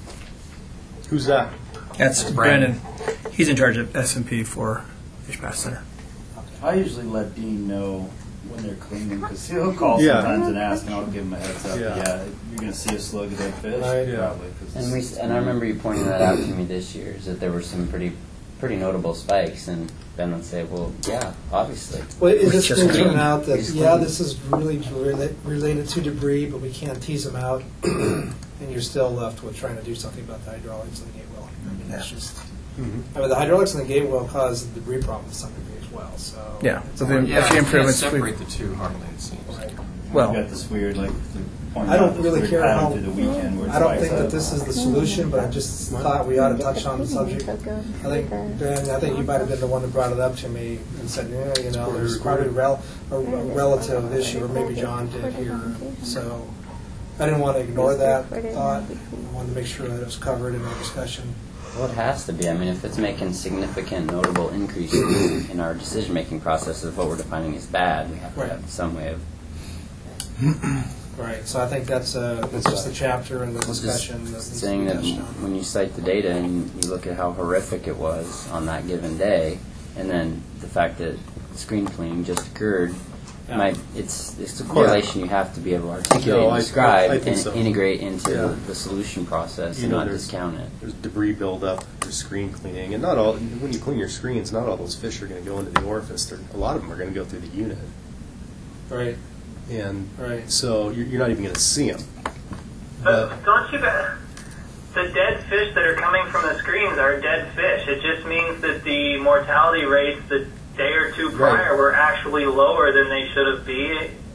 Who's that? That's Brandon. Brandon. He's in charge of S and P for Fish Pass Center. I usually let Dean know when they're cleaning because he'll call Yeah. sometimes and ask, and I'll give him a heads up. Yeah. Yeah, you're going to see a slug of dead fish, Right. Yeah. probably. 'cause and we it's- and I remember you pointing that out to me this year is that there were some pretty pretty notable spikes, and Ben would say, well, yeah, obviously. Well, it We just just going to cleaned. turn out We that, just yeah, cleaned. this is really rela- related to debris, but we can't tease them out, and you're still left with trying to do something about the hydraulics and the gate well. I mean, that's just, Mm-hmm. I mean, the hydraulics and the gate well cause the debris problem to some degree as well, so. Yeah. it's So hard- then Yeah, a few you can't improvements. separate we've- the two hardly, it seems. Well, You've got this weird, like, the point I don't out this really weird care pattern how- through the weekend where it I don't spikes think that up. this is the solution, but I just thought we ought to touch on the subject. I think, Ben, I think you might have been the one that brought it up to me and said, yeah, you know, there's probably rel- a a relative issue, or maybe John did here. So I didn't want to ignore that thought. I wanted to make sure that it was covered in our discussion. Well, it has to be. I mean, if it's making significant, notable increases in our decision-making process of what we're defining as bad, we have to Right. have some way of Right, so I think that's, uh, that's just the chapter and the just discussion. that needs to be saying that touched on. when you cite the data and you look at how horrific it was on that given day, and then the fact that screen cleaning just occurred, Yeah. might, it's it's a correlation you have to be able to articulate No, and I- describe I think and so. integrate into Yeah. the, the solution process You and know, not there's- discount it. There's debris buildup, there's screen cleaning, and not all. When you clean your screens, not all those fish are going to go into the orifice. They're, a lot of them are going to go through the unit, Right, and right. so you're, you're not even going to see them. But don't you guys, the dead fish that are coming from the screens are dead fish. It just means that the mortality rates the day or two prior were actually lower than they should have be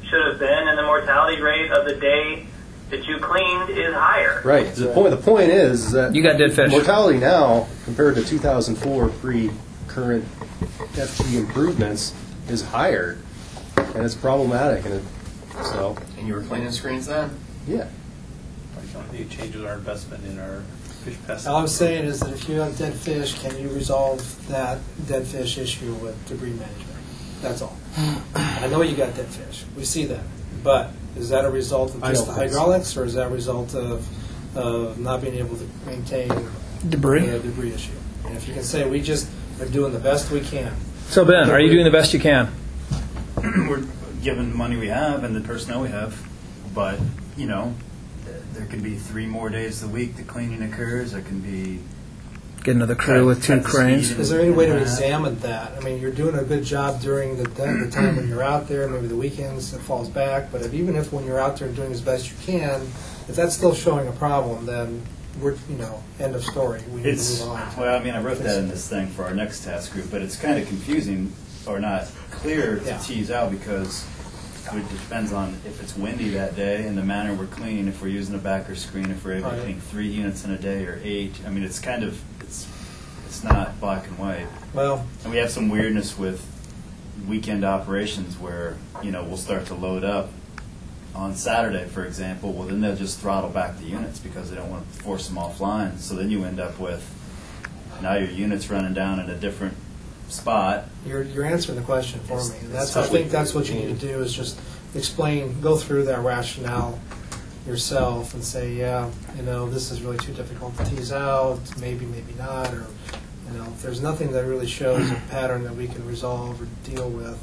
should have been, and the mortality rate of the day that you cleaned is higher. Right. The point. The point is that You got dead fish. mortality now compared to two thousand four pre-current F G improvements is higher, and it's problematic. And it, so. And you were cleaning screens then? Yeah. I don't think it changes our investment in our fish pest. All I'm saying is that if you have dead fish, can you resolve that dead fish issue with debris management? That's all. I know you got dead fish. We see that. But is that a result of I just the don't think so. hydraulics, or is that a result of, of not being able to maintain Debris. the debris issue? And if you can say, we just are doing the best we can. So Ben, are you doing the best you can? We're given the money we have and the personnel we have, but, you know, there could be three more days a week the cleaning occurs. There can be... Get another crew with two cut the cranes. speed Is there any way to and- examine that? I mean, you're doing a good job during the, the time when you're out there, maybe the weekends it falls back, but if, even if when you're out there doing as best you can, if that's still showing a problem, then we're, you know, end of story. We need It's, to move on. well, I mean, I wrote that in this thing for our next task group, but it's kind of confusing or not clear to Yeah. tease out because it depends on if it's windy that day and the manner we're cleaning, if we're using a backer screen, if we're able to Right. clean three units in a day or eight. I mean, it's kind of, it's, it's not black and white. Well, And we have some weirdness with weekend operations where, you know, we'll start to load up on Saturday, for example. Well, then they'll just throttle back the units because they don't want to force them offline. So then you end up with now your unit's running down in a different spot. you're, you're answering the question for It's- me. it's That's, I tough. think that's what you need to do is just explain, go through that rationale yourself and say, yeah, you know, this is really too difficult to tease out, maybe, maybe not, or, you know, if there's nothing that really shows a pattern that we can resolve or deal with,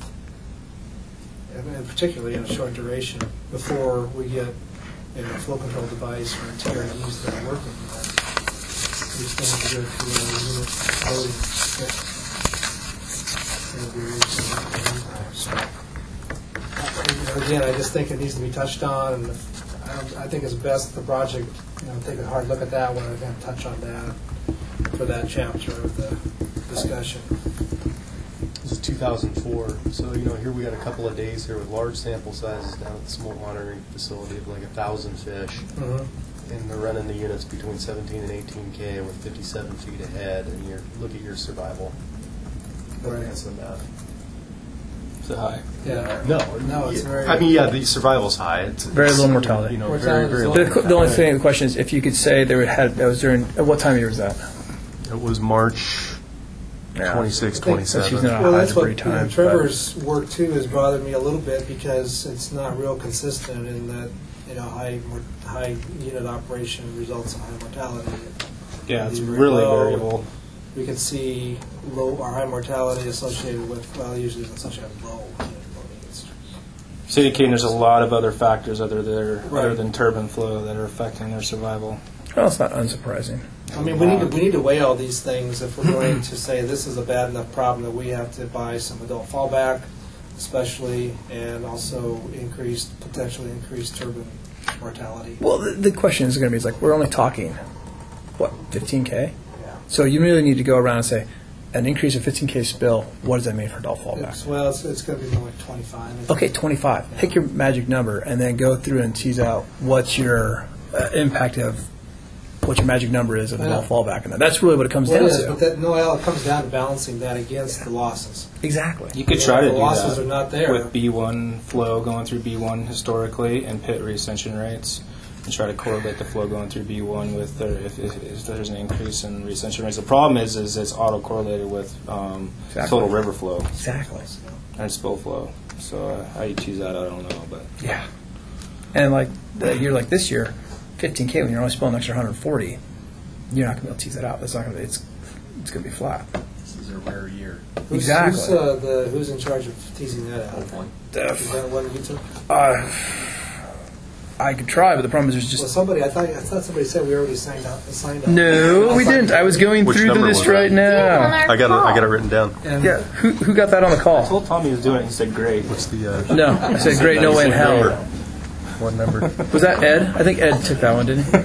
and and particularly in a short duration, before we get you know, a flow control device or a T R Us that are working, then we still have to go through a unit loading. fix. It'll be really something. So, I- Again, I just think it needs to be touched on, and if- I don't- I think it's best the project, you know, take a hard look at that one and then touch on that for that chapter of the discussion. This is two thousand four, so you know here we got a couple of days here with large sample sizes down at the smoke monitoring facility of like a thousand fish, Mhm. and they're running the units between seventeen and eighteen K with fifty-seven feet ahead, and you look at your survival. Right. That's not bad. Is it high? Yeah. No, No, it's yeah, very- I mean, yeah, the survival's high. It's, Very it's, low mortality. You know, Mortality very, is very low. low. The, the only thing, the question is, if you could say they had that was during at what time of year was that? It was March twenty-six, I think that's usually twenty-seven. not Well, high that's what, debris you know, time. Trevor's work too has bothered me a little bit because it's not real consistent in that, you know, high, mor- high unit operation results in high mortality. Yeah, it's Be very really low. variable. We can see low or high mortality associated with, well, usually it's associated with low unit loading. It's- So indicating there's a lot of other factors other there, other Right. than turbine flow that are affecting their survival. Well, it's not unsurprising. I mean, we need to, we need to weigh all these things if we're going to say this is a bad enough problem that we have to buy some adult fallback, especially, and also increased, potentially increased turbine mortality. Well, the, the question is going to be, it's like, we're only talking, what, fifteen K? Yeah. So you really need to go around and say, an increase of fifteen K spill, what does that mean for adult It's, fallback? well, it's, it's going to be more like twenty-five. I think. Okay, twenty-five. Pick your magic number and then go through and tease out what's your uh, impact of, what your magic number is of adult Yeah. fallback. And that's really what it comes Well, down it is, but to. that, no, well, it comes down to balancing that against the losses. Exactly. You could Yeah, try to the do losses that are not there. with B one flow going through B one historically and pit reascension rates, and try to correlate the flow going through B one with the, if, if, if there's an increase in reascension rates. The problem is, is it's auto-correlated with um, Exactly. total river flow Exactly. and spill flow. So uh, how you choose that, I don't know, but Yeah. And like a year like this year, fifteen K when you're only spilling an extra one hundred forty, you're not going to be able to tease that out. That's not going to. It's it's going to be flat. This is a rare year. Who's, Exactly. Who's, uh, the, who's in charge of teasing that out? Is that one you took? Uh, I could try, but the problem is there's Well, just somebody, I thought, I thought somebody said we already signed up. Signed up. no. We didn't. I was going Which through the number list was it? right On now. our I got it. call. I got it written down. And Yeah. Who who got that on the I call? told Tommy he was doing it. He said, "Great." What's the uh, No, I said great. No way in hell. What number? Was that Ed? I think Ed took that one, didn't he?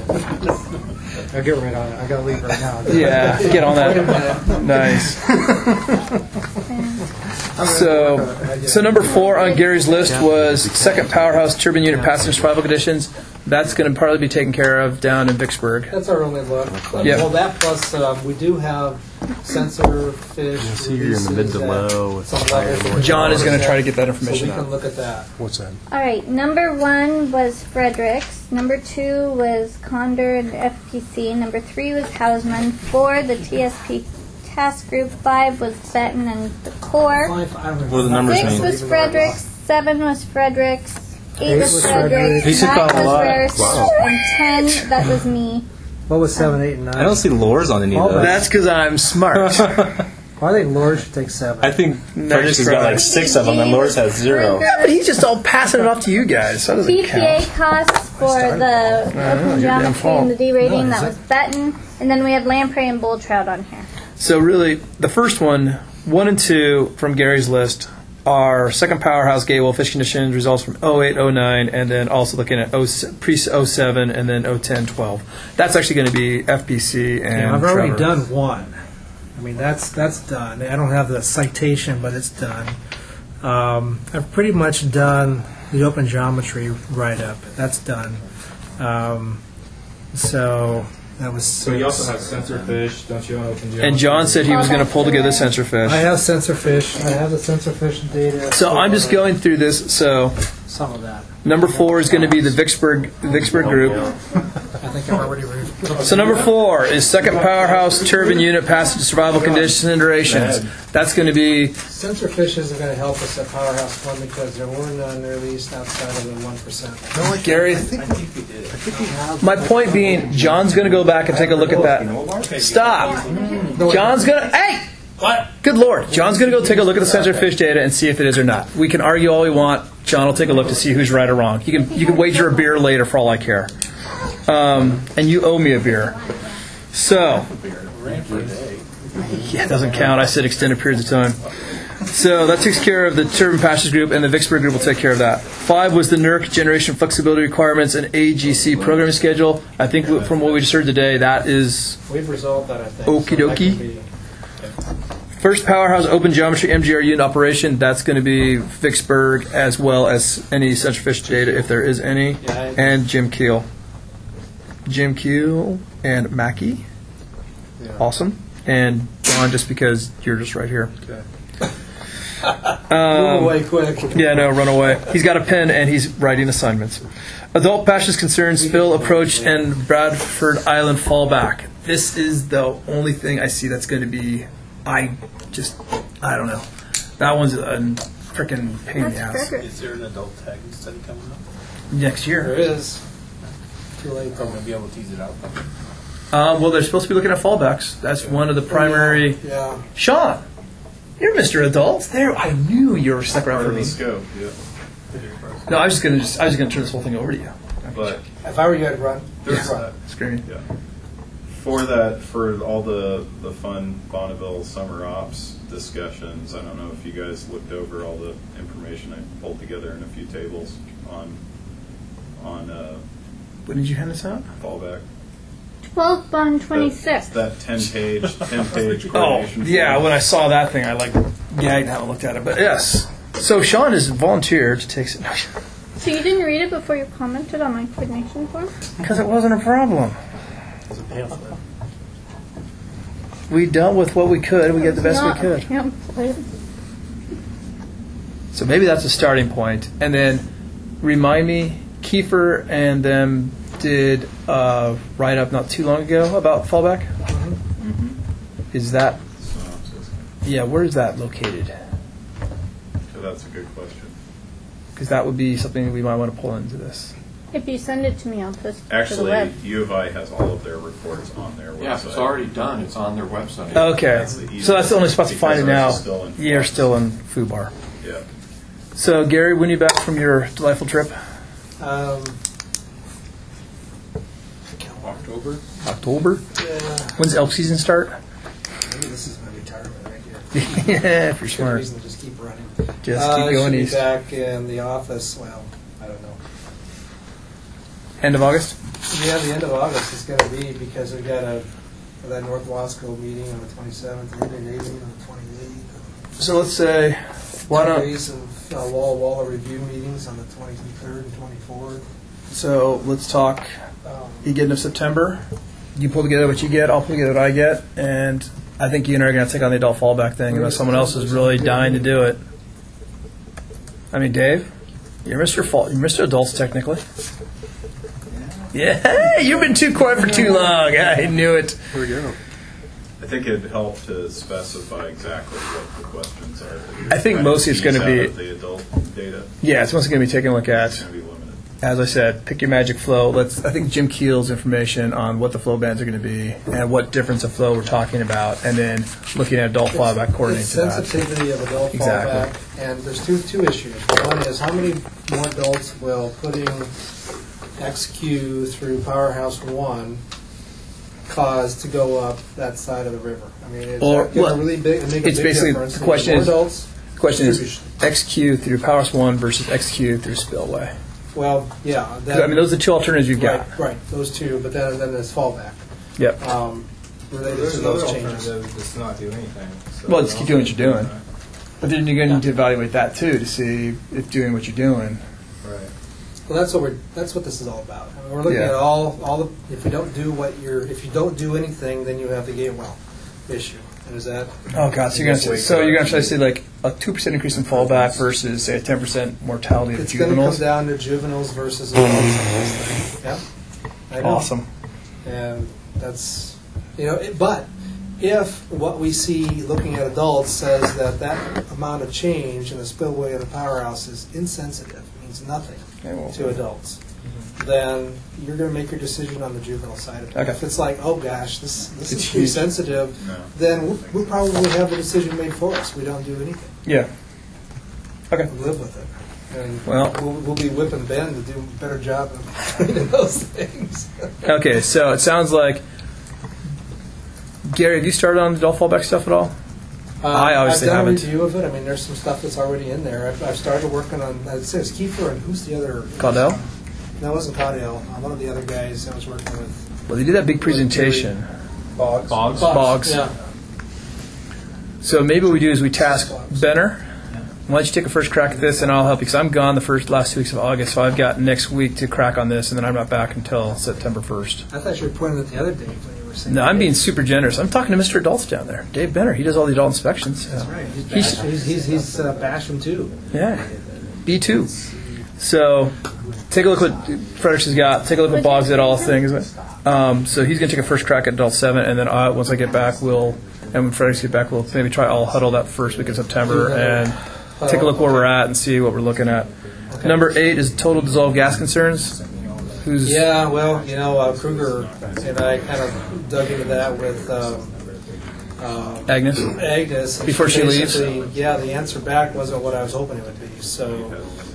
I'll get right on it. I got to leave right now. Yeah. Get on that. Nice. So, so number four on Gary's list was second powerhouse turbine unit passenger survival conditions. That's going to partly be taken care of down in Vicksburg. That's our only look. Yeah. Well, that plus um, we do have sensor fish. Yeah, see, you're in the mid to low with some higher levels low. John is going to try to get that information so we out. can look at that. What's that? All right, number one was Fredericks. Number two was Condor and F P C. Number three was Hausman. Four, the T S P task group. Five was Benton and the Corps. Five, I don't What do the numbers Six mean? was Fredericks. Seven was Fredericks. Eight, Eight was was Fredericks. Fredericks. Nine He's was a lot. Rarest. Wow. And ten, that was me. What was seven, eight, and nine? I don't see lures on any of Oh, those. That's because I'm smart. Well, I think Lord should take seven. I think Frederick's has got like six of them, and Lures has zero. Yeah, but he's just all passing it off to you guys. That doesn't B P A count. costs for the open your damn geometry fault. and the D rating, No, that is was Benton. And then we have lamprey and bull trout on here. So really, the first one, one and two from Gary's list are second powerhouse gatewell fish conditions results from oh eight, oh nine, and then also looking at pre oh seven and then oh ten, twelve. That's actually going to be F P C and Yeah, I've already Trevor. done one. I mean, that's that's done. I don't have the citation, but it's done. Um, I've pretty much done the open geometry write-up. That's done. Um, so that was So you also have sensor fish, don't you? And John said he was going to pull together sensor fish. I have sensor fish. I have the sensor fish data. So I'm just going through this. So some of that. number four is going to be the Vicksburg Vicksburg group. I think I've already read. So number four is second powerhouse turbine unit passage survival considerations. That's going to be Sensor fishes are going to help us at Powerhouse One because there were none released outside of the one percent. Gary. My point being, John's going to go back and take a look at that. Stop. John's going to. Hey. What? Good Lord. John's going to go take a look at the sensor fish data and see if it is or not. We can argue all we want. John will take a look to see who's right or wrong. You can you can wager a beer later for all I care. Um, and you owe me a beer. So. Yeah, it doesn't count. I said extended periods of time. So that takes care of the turbine passage group, and the Vicksburg group will take care of that. Five was the N E R C generation flexibility requirements and A G C programming schedule. I think from what we just heard today, that is We've resolved that, I think. okie So that can dokie. be- First powerhouse open geometry M G R unit operation. That's going to be Vicksburg as well as any such fish data if there is any, Yeah, I- and Jim Keel. Jim Keel and Mackie. Yeah. Awesome. And John, just because you're just right here. Move Um, away quick. Yeah, no, run away. He's got a pen and he's writing assignments. Adult passions concerns, spill approach, and Bradford Island fallback. This is the only thing I see that's going to be, I just, I don't know. That one's a freaking pain in the That's ass. Frederick. Is there an adult tagging study coming up? Next There year. is. Too late. Probably gonna be able to tease it out. Um, well, they're supposed to be looking at fallbacks. That's one of the primary. Yeah. Sean, you're Mister Adult. There, I knew you were stuck around for me. Scope, yeah. No, I was just gonna, just, I was gonna turn this whole thing over to you. But If I were you, I'd run. there's Yeah. that. Screaming. Yeah. For that, for all the, the fun Bonneville summer ops discussions, I don't know if you guys looked over all the information I pulled together in a few tables on on uh, When did you hand this out? fallback. twelve on That, twenty-six. that ten page ten page Oh, coordination. yeah, form. when I saw that thing, I like gagged and haven't looked at it. But yes. So Sean has volunteered to take some. So you didn't read it before you commented on my coordination form? Because it wasn't a problem. It's a pamphlet. We dealt with what we could. We did the best we Not a could. pamphlet. So maybe that's a starting point. And then remind me, Kiefer and them did a write up not too long ago about fallback. Is that? Yeah, where is that located? So that's a good question. Because that would be something we might want to pull into this. If you send it to me, I'll post it to the Actually, web. U of I has all of their reports on their website. Yeah, if it's already done, it's on their website. Okay, That's the so that's the only spot to easiest, find it because now. ours is still in You're flux. still in FUBAR. Yeah. So Gary, when are you back from your delightful trip? Um, October? October. yeah. When's elk season start? Maybe this is my retirement right here. Yeah, for Good smart. reason to just keep running. Just uh, keep I going should east. be back in the office. Well, I don't know. End of August. Yeah, the end of August is going to be because we got a for that North Wasco meeting on the twenty-seventh, and then meeting on the twenty-eighth. So let's say Why two not- days of uh, wall wall review meetings on the twenty-third and twenty-fourth. So let's talk Um, beginning of September. You pull together what you get, I'll pull together what I get, and I think you and I are going to take on the adult fallback thing unless someone else is really dying to do it. I mean, Dave, you're Mister Fall, you're Mister Adults technically. Yeah, hey, you've been too quiet for too long. I knew it. Here we go. I think it'd help to specify exactly what the questions are. I think mostly it's gonna be- Out of the adult data. Yeah, it's mostly going to be taking a look It's at, going to be limited. as I said, pick your magic flow. Let's. I think Jim Keel's information on what the flow bands are going to be and what difference of flow we're talking about, and then looking at adult fallback coordinating It's to that. sensitivity of adult Exactly. fallback, and there's two two issues. One is how many more adults will putting X Q through Powerhouse One cause to go up that side of the river? I mean, it's Or- going to well, really big, make a it's big basically- difference. the question More is- adults. The question is distribution. X Q through Powerhouse One versus X Q through Spillway. Well, yeah. 'Cause, That, I mean, those are the two alternatives you've got. Right, right, those two, but then then there's fallback Yep. um, related There's to another those changes. alternative that's not do anything. So Well, just keep doing what you're doing. But then you're going to need to evaluate that too to see if doing what you're doing. Right. Well, that's what we're that's what this is all about. I mean, we're looking Yeah. at all all the if you don't do what you're if you don't do anything, then you have the gate well issue. And is that Oh God! So you're going to Wake so up. you're going to try to say like a two percent increase in fallback versus say a ten percent mortality of it's going to come juveniles. down to juveniles versus adults on this thing. Yeah, I know. Awesome. And that's you know, it, but if what we see looking at adults says that that amount of change in the spillway of the powerhouse is insensitive, means nothing Okay, well, to adults, then you're going to make your decision on the juvenile side of it. Okay. If it's like, oh gosh, this this It's is too huge. sensitive, No. then we'll, we'll probably have the decision made for us. We don't do anything. Yeah. Okay. We live with it. And Well- we'll, we'll be whipping Ben to do a better job of doing those things. Okay. So it sounds like Gary, have you started on the adult fallback stuff at all? I obviously I've done haven't. a review of it. I mean, there's some stuff that's already in there. I've, I've started working on, it says Kiefer and who's the other? Caudell? No, it wasn't Caudell. Uh, One of the other guys I was working with. Well, they did that big presentation. Bogs. Bogs. Bogs. Yeah. So maybe what we do is we task Benner. Why don't you take a first crack at this, and I'll help you because I'm gone the first last two weeks of August, so I've got next week to crack on this, and then I'm not back until September first. I thought you were pointing at the other Dave when you were saying. No, I'm being super generous. I'm talking to Mister Adults down there, Dave Benner. He does all the adult inspections. That's right. He's, He's- bash, he's, he's, he's uh, bashing too. Yeah, B two. So take a look what Fredericks has got. Take a look what Boggs did, all things. Um, so he's going to take a first crack at adult seven, and then I, once I get back, we'll and when Fredericks get back, we'll maybe try all huddle that first week in September and take a look where we're at and see what we're looking at. Number eight is total dissolved gas concerns. Who's Yeah, well, you know, uh, Kruger and I kind of dug into that with um, uh, Agnes? Agnes. Before she leaves? Basically, yeah, the answer back wasn't what I was hoping it would be. So,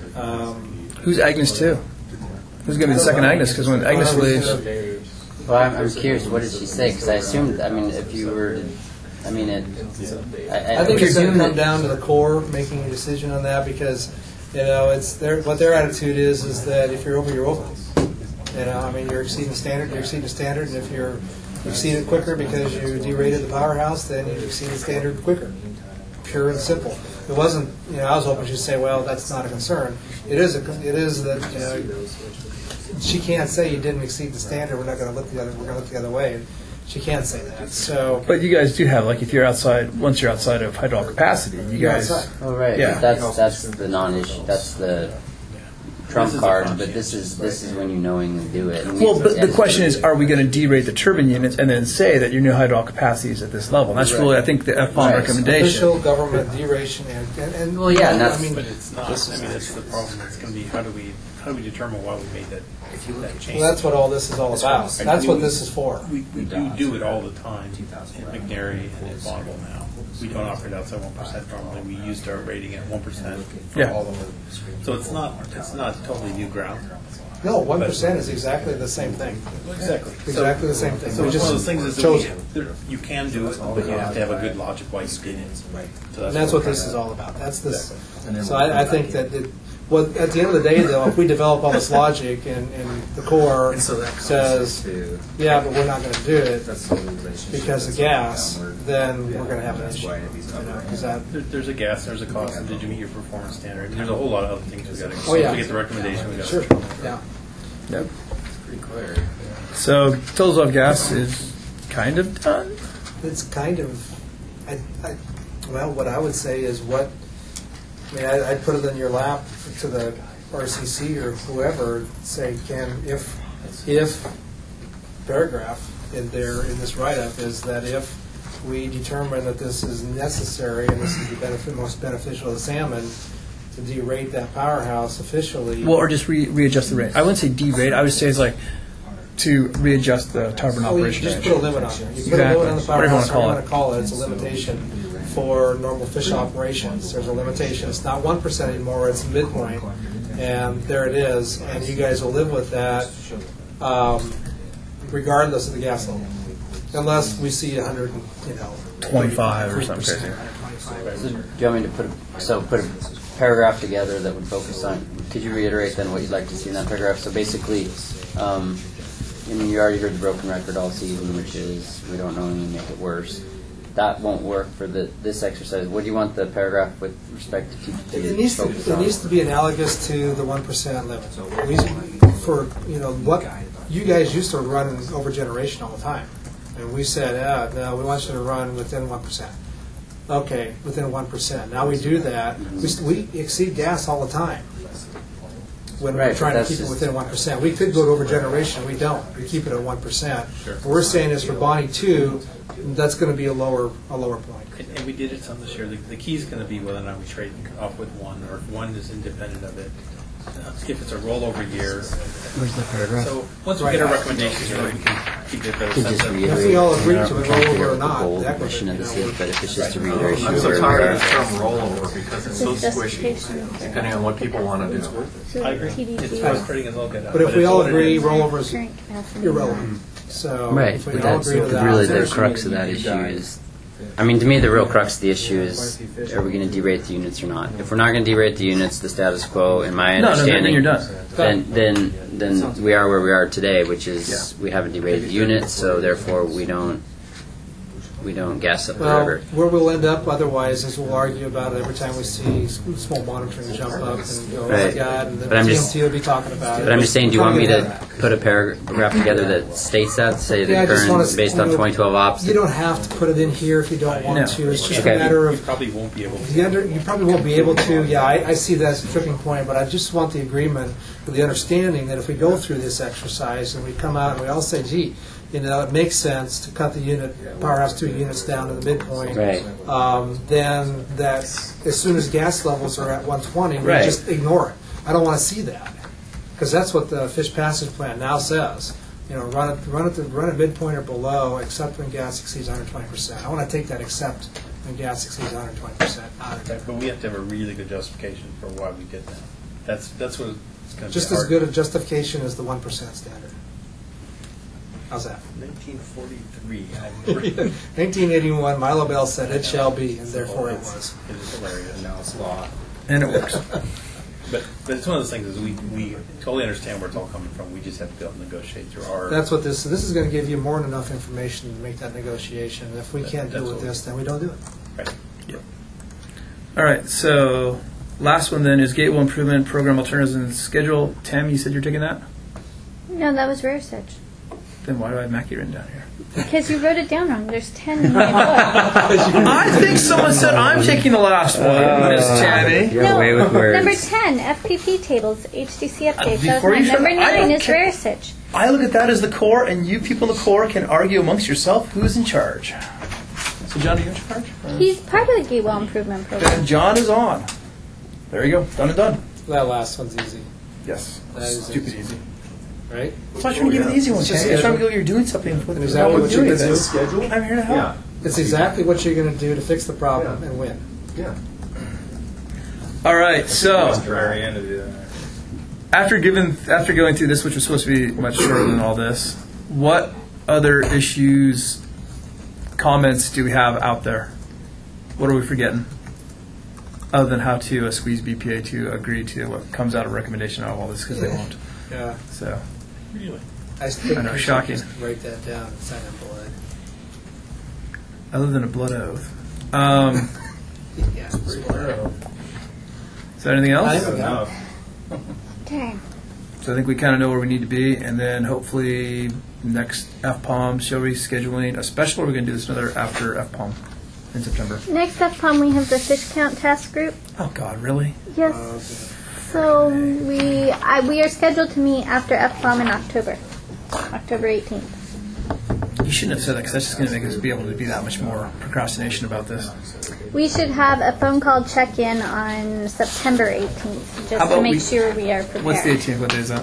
um, Who's Agnes too? Who's going to be the second Agnes? Because when Agnes leaves, Well, I'm, I'm curious. What did she say? Because I assumed. I mean, if you were, to, I mean, it. I, I, I think if it's you're going to doing come it- down to the core making a decision on that because, you know, it's their what their attitude is is that if you're over, you're over. You know, I mean, you're exceeding standard, you're exceeding standard, and if you're exceeding quicker because you derated the powerhouse, then you exceeded standard quicker. Pure and simple. It wasn't, you know, I was hoping she'd say, well, that's not a concern. It is, a, it is that, you know, she can't say you didn't exceed the standard, we're not going to look the other, we're going to look the other way. And she can't say that. So, but you guys do have like if you're outside once you're outside of hydraulic capacity, you You're guys. outside. Oh right. Yeah. That's that's the non-issue. That's the trump card. But this is this is when you knowingly do it. And Well, but the and- question is, are we going to derate the turbine units and then say that your new hydraulic capacity is at this level? And that's really, I think, the F POM Right. recommendation. official government deration and, and, and Well, yeah, and I that's- mean, But it's not. I mean, that's the problem. It's going to be how do we how do we determine why we made that that change? well, that's what all this is all about. That's what this is for. We, we do do it all the time in McNary and in Bonneville now. We don't operate outside one percent normally. We used our rating at one percent for Yeah. all of them. So it's not it's not totally new ground. No, one percent is exactly the same thing. Exactly. Exactly the same thing. So We it's one of just those things is that chose we, it. there, you can do it, but you have to have a good logic why you did it. Right. So And that's we're what this trying is to- all about. That's this. So I, I think that, it, well, at the end of the day, though, if we develop all this logic and, and the core says, yeah, but we're not going to do it because of gas, then we're going to have an issue. You know, 'cause that, There- There's a gas, there's a cost, and did you meet your performance standard? I mean, there's a whole lot of other things we got to. Oh, yeah. We get the recommendation. We got sure, yeah. Yep. Pretty clear. So totals of gas is kind of done. It's kind of, I, I, well, what I would say is what, I mean, I, I'd put it in your lap to the R C C or whoever, say, can, if, if paragraph in there, in this write-up is that if we determine that this is necessary and this is the benefit, most beneficial to the salmon, to derate that powerhouse officially. Well, or just re- readjust the rate. I wouldn't say derate. I would say it's like to readjust the turbine Oh, you operation just range. put a limit on there. You put Exactly. a limit on the Whatever you powerhouse, wanna whatever you call want to call it. It's a limitation for normal fish operations. There's a limitation. It's not one percent anymore. It's midpoint, and there it is. And you guys will live with that, um, regardless of the gas level, unless we see a hundred, you know, twenty-five or something crazy. So do you want me to put a, so put a paragraph together that would focus on, could you reiterate then what you'd like to see in that paragraph? So basically, um, I mean, you already heard the broken record all season, which is we don't know and we make it worse. That won't work for the, this exercise. What do you want the paragraph with respect to T P P It needs to, focus it on? needs to be analogous to the one percent limit. We, for, you know, what, you guys used to run over generation all the time. And we said, ah, no, we want you to run within one percent. Okay, within one percent. Now we do that. We, we exceed gas all the time when Right, we're trying but to keep that's it within one percent. We could go to over generation. We don't. We keep it at one percent. What we're saying is for Bonnie two, that's going to be a lower, a lower point. And, and we did it some this year. The, the key is going to be whether or not we trade off with one, or if one is independent of it. Uh, if it's a rollover year. Where's the paragraph? So once we get our recommendations, we can keep it better. Could just sense of- reiterate. If we all agree to it, I'm trying roll to figure over or out not, the goal, that the mission of would, this you know, is, but if it's just a reiteration. I'm so of tired where of the we term are. rollover because it's so It's a squishy, justification. depending on what people want to do. So I agree. T D P It's frustrating as all get out. But if we it's all what it agree, is. rollover is current capacity. irrelevant. So Right, if we but all that's agree to that, really the crux of that issue is, I mean, to me, the real crux of the issue is, are we going to derate the units or not? If we're not going to derate the units, the status quo, in my No, no, no, understanding, then you're done. then then then we are where we are today, which is we haven't derated the units, so therefore we don't we don't gas up the Well, river. where we'll end up otherwise is we'll argue about it every time we see s- small monitoring jump up and go, oh my Right. God, and then But I'm T M just- T will be talking about it. But I'm just saying, do you want me We'll to get put a paragraph together that states that, say the Yeah, I just wanna current, s- based on you know, twenty twelve ops? You don't have to put it in here if you don't want No. to. It's just Okay. a matter You of, probably won't be able to. the under, you probably won't be able to. Yeah, I, I see that as a tripping point, but I just want the agreement with the understanding that if we go through this exercise and we come out and we all say, gee, you know, it makes sense to cut the unit, powerhouse two units down to the midpoint. Right. Um, then that as soon as gas levels are at one twenty, we Right. just ignore it. I don't want to see that because that's what the fish passage plan now says. You know, run it, run it, to, run at midpoint or below, except when gas exceeds one hundred twenty percent. I want to take that except when gas exceeds one hundred twenty percent out of Okay, it. but we have to have a really good justification for why we did that. That's that's what it's going to be Just as hard. good a justification as the one percent standard. How's that? nineteen forty-three. I remember. nineteen eighty-one, Milo Bell said it shall be, and therefore it was. It is hilarious. Now it's law. And it works. But, but it's one of those things is we, we totally understand where it's all coming from. We just have to be able to negotiate through our. That's what this, this is going to give you more than enough information to make that negotiation. If we That- can't deal that's with what- this, then we don't do it. Right. All right, so last one then is Gateway Improvement Program Alternatives and Schedule. Tam, you said you're taking that? No, that was Rare Search. Then why do I have Mackie written down here? Because you wrote it down wrong. There's ten in my book. I think someone said I'm taking the last one, Miss Tammy. You're no, away with words. number ten, F P P tables, H D C updates. That was before you mine. start- Number I don't nine is care. Rare Search. I look at that as the core, and you people in the core can argue amongst yourself who's in charge. So, John, are you in charge? Or- He's part of the Gatewell Improvement Program. Then John is on. There you go. Done and done. That last one's easy, Yes. That is Stupid easy. easy. right? I'm not trying to give you the easy one, It's just Tammy. I'm trying to schedule. go, you're doing something with Is it. that What what you're you're doing gonna with do? it. Schedule? I'm here to help. Yeah. It's exactly what you're going to do to fix the problem and win. Yeah. All right, so Contrarian to do that. after giving after going through this, which was supposed to be much shorter than all this, what other issues, comments do we have out there? What are we forgetting? Other than how to uh, squeeze B P A to agree to what comes out of recommendation out of all this, because they won't. Yeah. So, Really? I, think I know, we should shocking. just write that down and sign it below it. other than a blood oath. Um, Yeah, it's pretty clear. is there anything else? I think enough. Okay. So I think we kind of know where we need to be, and then hopefully next F POM, shall we scheduling a special, or are we going to do this another after F POM in September? Next up, um, we have the fish count task group. Oh God, really? Yes. So we I, we are scheduled to meet after F POM in October, October eighteenth. You shouldn't have said that, because that's just going to make us be able to be that much more procrastination about this. We should have a phone call check-in on September eighteenth, How just to about make we- sure we are prepared. What's the eighteenth? What day is that?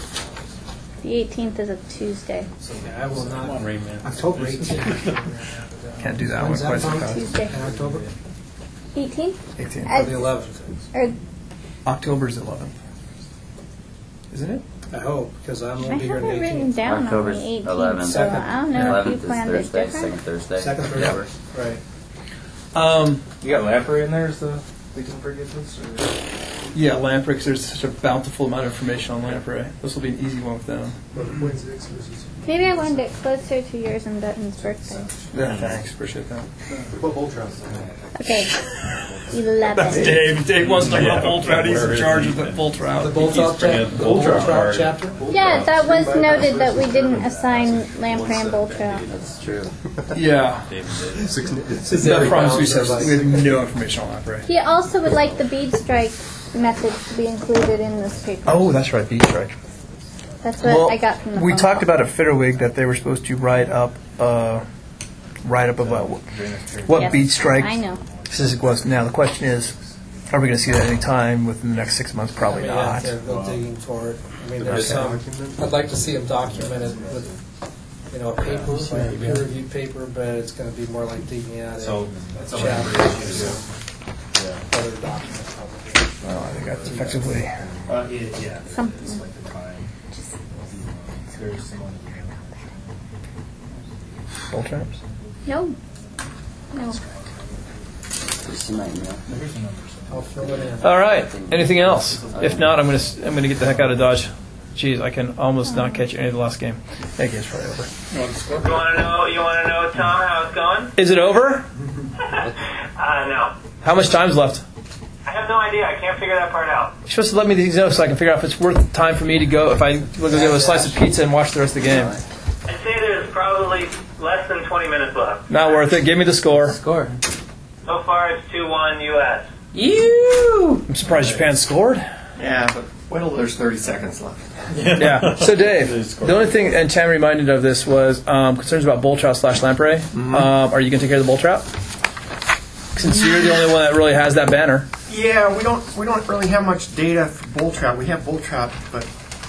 The eighteenth is a Tuesday. I will not. Come on, Rain Man. October eighteenth. Can't do that one When's quite that so from? fast. Tuesday. In October? eighteenth? eighteenth. Or the eleventh? Or October's eleventh. Isn't it? I hope, because I'm I going to be here have on it the written eighteenth. down October's on the eighteenth, eleventh. so I don't know if you eleventh is planned it Thursday, different. second Thursday. Second Whatever. Thursday? Right. Um, You got Lamprey in there as the weekend forgiveness? Or? yeah, Lamprey, because there's such a bountiful amount of information on Lamprey. This will be an easy one with them. Maybe I wanted it closer to yours and Dutton's birthday. Yeah, thanks. Appreciate that. Okay, eleven. That's Dave. Dave wants to talk about Bull Trout. He's in charge of the Bull Trout. The Bull Trout chap- Bull Trout chapter? Yeah, that was noted that we didn't assign lamprey and bull trout. That's true. Yeah. That promise we said we have no information on Lamprey. He also would like the bead strike method to be included in this paper. Oh, that's right, bead strike. That's what I got from the we phone talked call. about at Fitterwig that they were supposed to write up, uh, write up about what, what Yes, bead strike I know. statistic was. Now the question is, are we going to see that any time within the next six months? Probably Yeah, not. they're they're digging for it. I mean, there's Okay. some, I'd like to see them documented with, you know, a paper, like a peer-reviewed paper, but it's going to be more like digging out So, a that's chapter. all we issue. Other documents, probably. Well, I think that's effectively. Uh, yeah, yeah. Something. It's like the time. There's some other- Bull traps? No. No. Just see my email. I'll fill it in. All right. Anything else? If not, I'm going to I'm going to get the heck out of Dodge. Jeez, I can almost not catch any of the last game. That game's probably over. You want to know? You want to know, Tom, how it's going? Is it over? Uh, no. How much time's left? I have no idea. I can't figure that part out. You're supposed to let me these know so I can figure out if it's worth time for me to go. If I go get a slice of pizza and watch the rest of the game. I'd say there's probably less than twenty minutes left. Not worth it. Give me the score. Score. So far, it's two one U S You. I'm surprised Japan scored. Yeah, but wait till there's thirty seconds left. Yeah. So Dave, the only thing, and Tam reminded of this was um, concerns about bull trout slash lamprey. Mm-hmm. Um, are you going to take care of the bull trout? Since you're the only one that really has that banner. Yeah, we don't we don't really have much data for bull trout. We have bull trout, but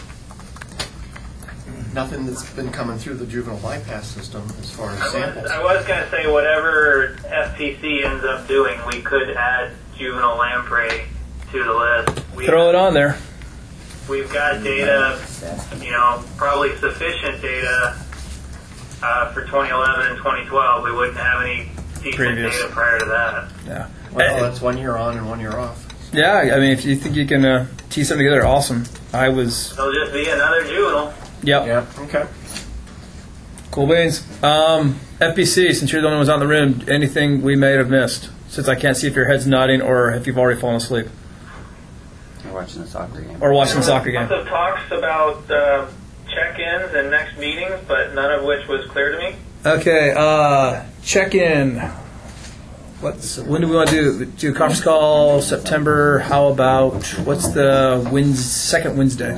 nothing that's been coming through the juvenile bypass system as far as samples. I was going to say, whatever F T C ends up doing, we could add juvenile lamprey to the list. We, Throw it on there. We've got data, you know, probably sufficient data uh, for twenty eleven and twenty twelve. We wouldn't have any decent Previous. data prior to that. Yeah. Well, that's one year on and one year off. Yeah, I mean, if you think you can uh, tee something together, awesome. I was. It'll just be another juvenile. Yep. Yeah. Okay. Cool beans. Um, F B C, since you're the only ones on the room, anything we may have missed? Since I can't see if your head's nodding or if you've already fallen asleep. We're watching the soccer game. Or watching the soccer game. Lots of talks about uh, check-ins and next meetings, but none of which was clear to me. Okay, uh, check in. What's when do we want to do do a conference call? September. How about what's the Wednesday, second Wednesday?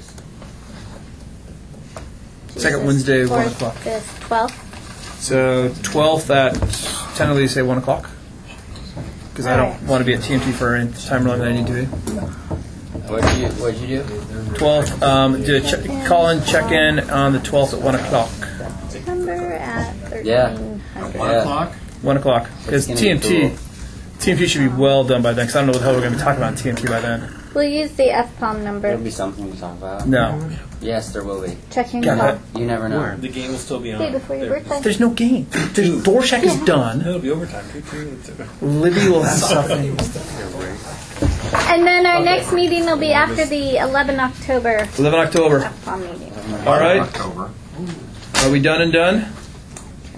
Second Wednesday, one Fourth, o'clock. fifth, twelfth. So twelfth at tentatively say one o'clock. Because I don't want to be at T M T for any time earlier than I need to be. What'd you What'd you do? Twelfth. Um, do a ch- call in check in on the twelfth at one o'clock. September at Yeah. thirteen hundred. One o'clock. One o'clock. Because gonna T M be T, cool. T M T should be well done by then. Because I don't know what the hell we're going to be talking about in T M T by then. We'll use the F POM number. There'll be something to talk about. No. Yes, there will be. Check in Got call. it. You never know. The game will still be on. Day before your There- birthday. There's no game. There's Rorschach is done. It'll be overtime. Two, two, two. Libby will have something. And then our next meeting will be after the eleventh October eleven October. F POM meeting. All right. October. Are we done and done?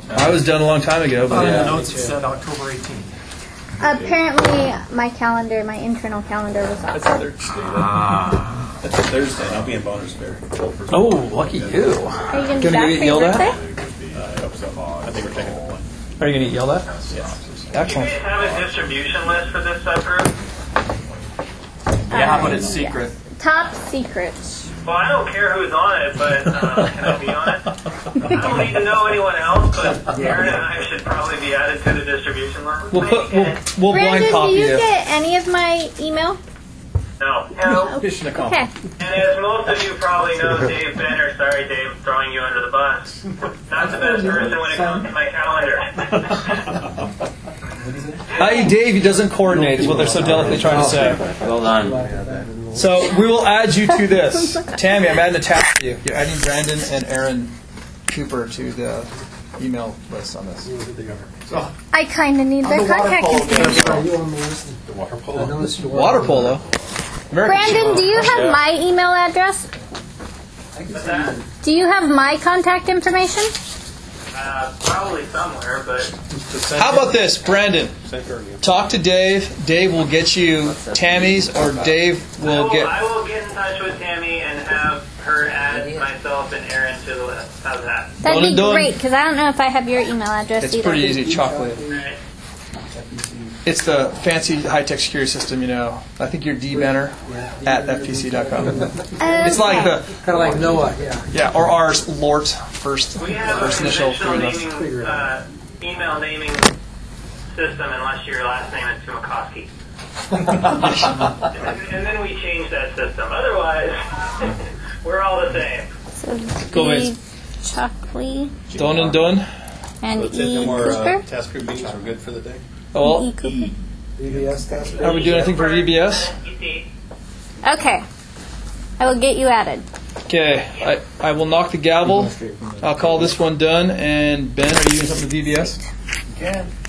I was done a long time ago, but On the yeah. notes it said October eighteenth. Apparently, my calendar, my internal calendar was off. That's a Thursday. Ah. That's a Thursday. and I'll be in Bonersberry. Oh, lucky you. Are you going to Gonna be back get for your yelled at? birthday? Uh, I hope so. I think we're taking the plane. Are you going to get yelled at? Yeah. Do you Excellent. guys have a distribution list for this subgroup? Yeah, how about Um, it's secret? yes. Top secret. Well, I don't care who's on it, but uh, can I be on it? I don't need to know anyone else, but Aaron and I should probably be added to the distribution list. We'll put we'll, we'll blind Brandon, do copy you you. get any of my email? No. No. Mission Okay. accomplished. And as most of you probably know, Dave Benner, sorry Dave, I'm throwing you under the bus. Not the best person when it comes to my calendar. I E Dave, he doesn't coordinate, is what they're so delicately trying to say. Well done. So we will add you to this. Tammy, I'm adding a task to you. You're adding Brandon and Aaron Cooper to the email list on this. I kind of need their contact information. Are you on the list? The water I polo. noticed you were. Water polo. American Brandon, do you have my email address? What's that? Do you have my contact information? Uh, probably somewhere, but How about this, Brandon? Talk to Dave. Dave will get you Tammy's, or Dave I will will, get. I will get in touch with Tammy and have her add myself and Aaron to the list. How's that? That'd Done and be done. great, because I don't know if I have your email address It's either. pretty easy. Chocolate. Right. It's the fancy high-tech security system, you know. I think you're D Benner at F P C dot com. It's like the Kind of like Noah, yeah. yeah, or ours, Lort first We have first a initial. conventional three of us. naming, uh, email naming system unless your last name is Tumakoski. and, and then we change that system. Otherwise, we're all the same. So Go, D Vince. Chockley Done and done. and That's it. E No more uh, Cooper. task group meetings. We're good for the day. Oh, E Cooper. V B S task. are we doing anything for V B S? Okay. I will get you added. Okay, I, I will knock the gavel. I'll call this one done. And Ben, are you doing something with V B S? Can.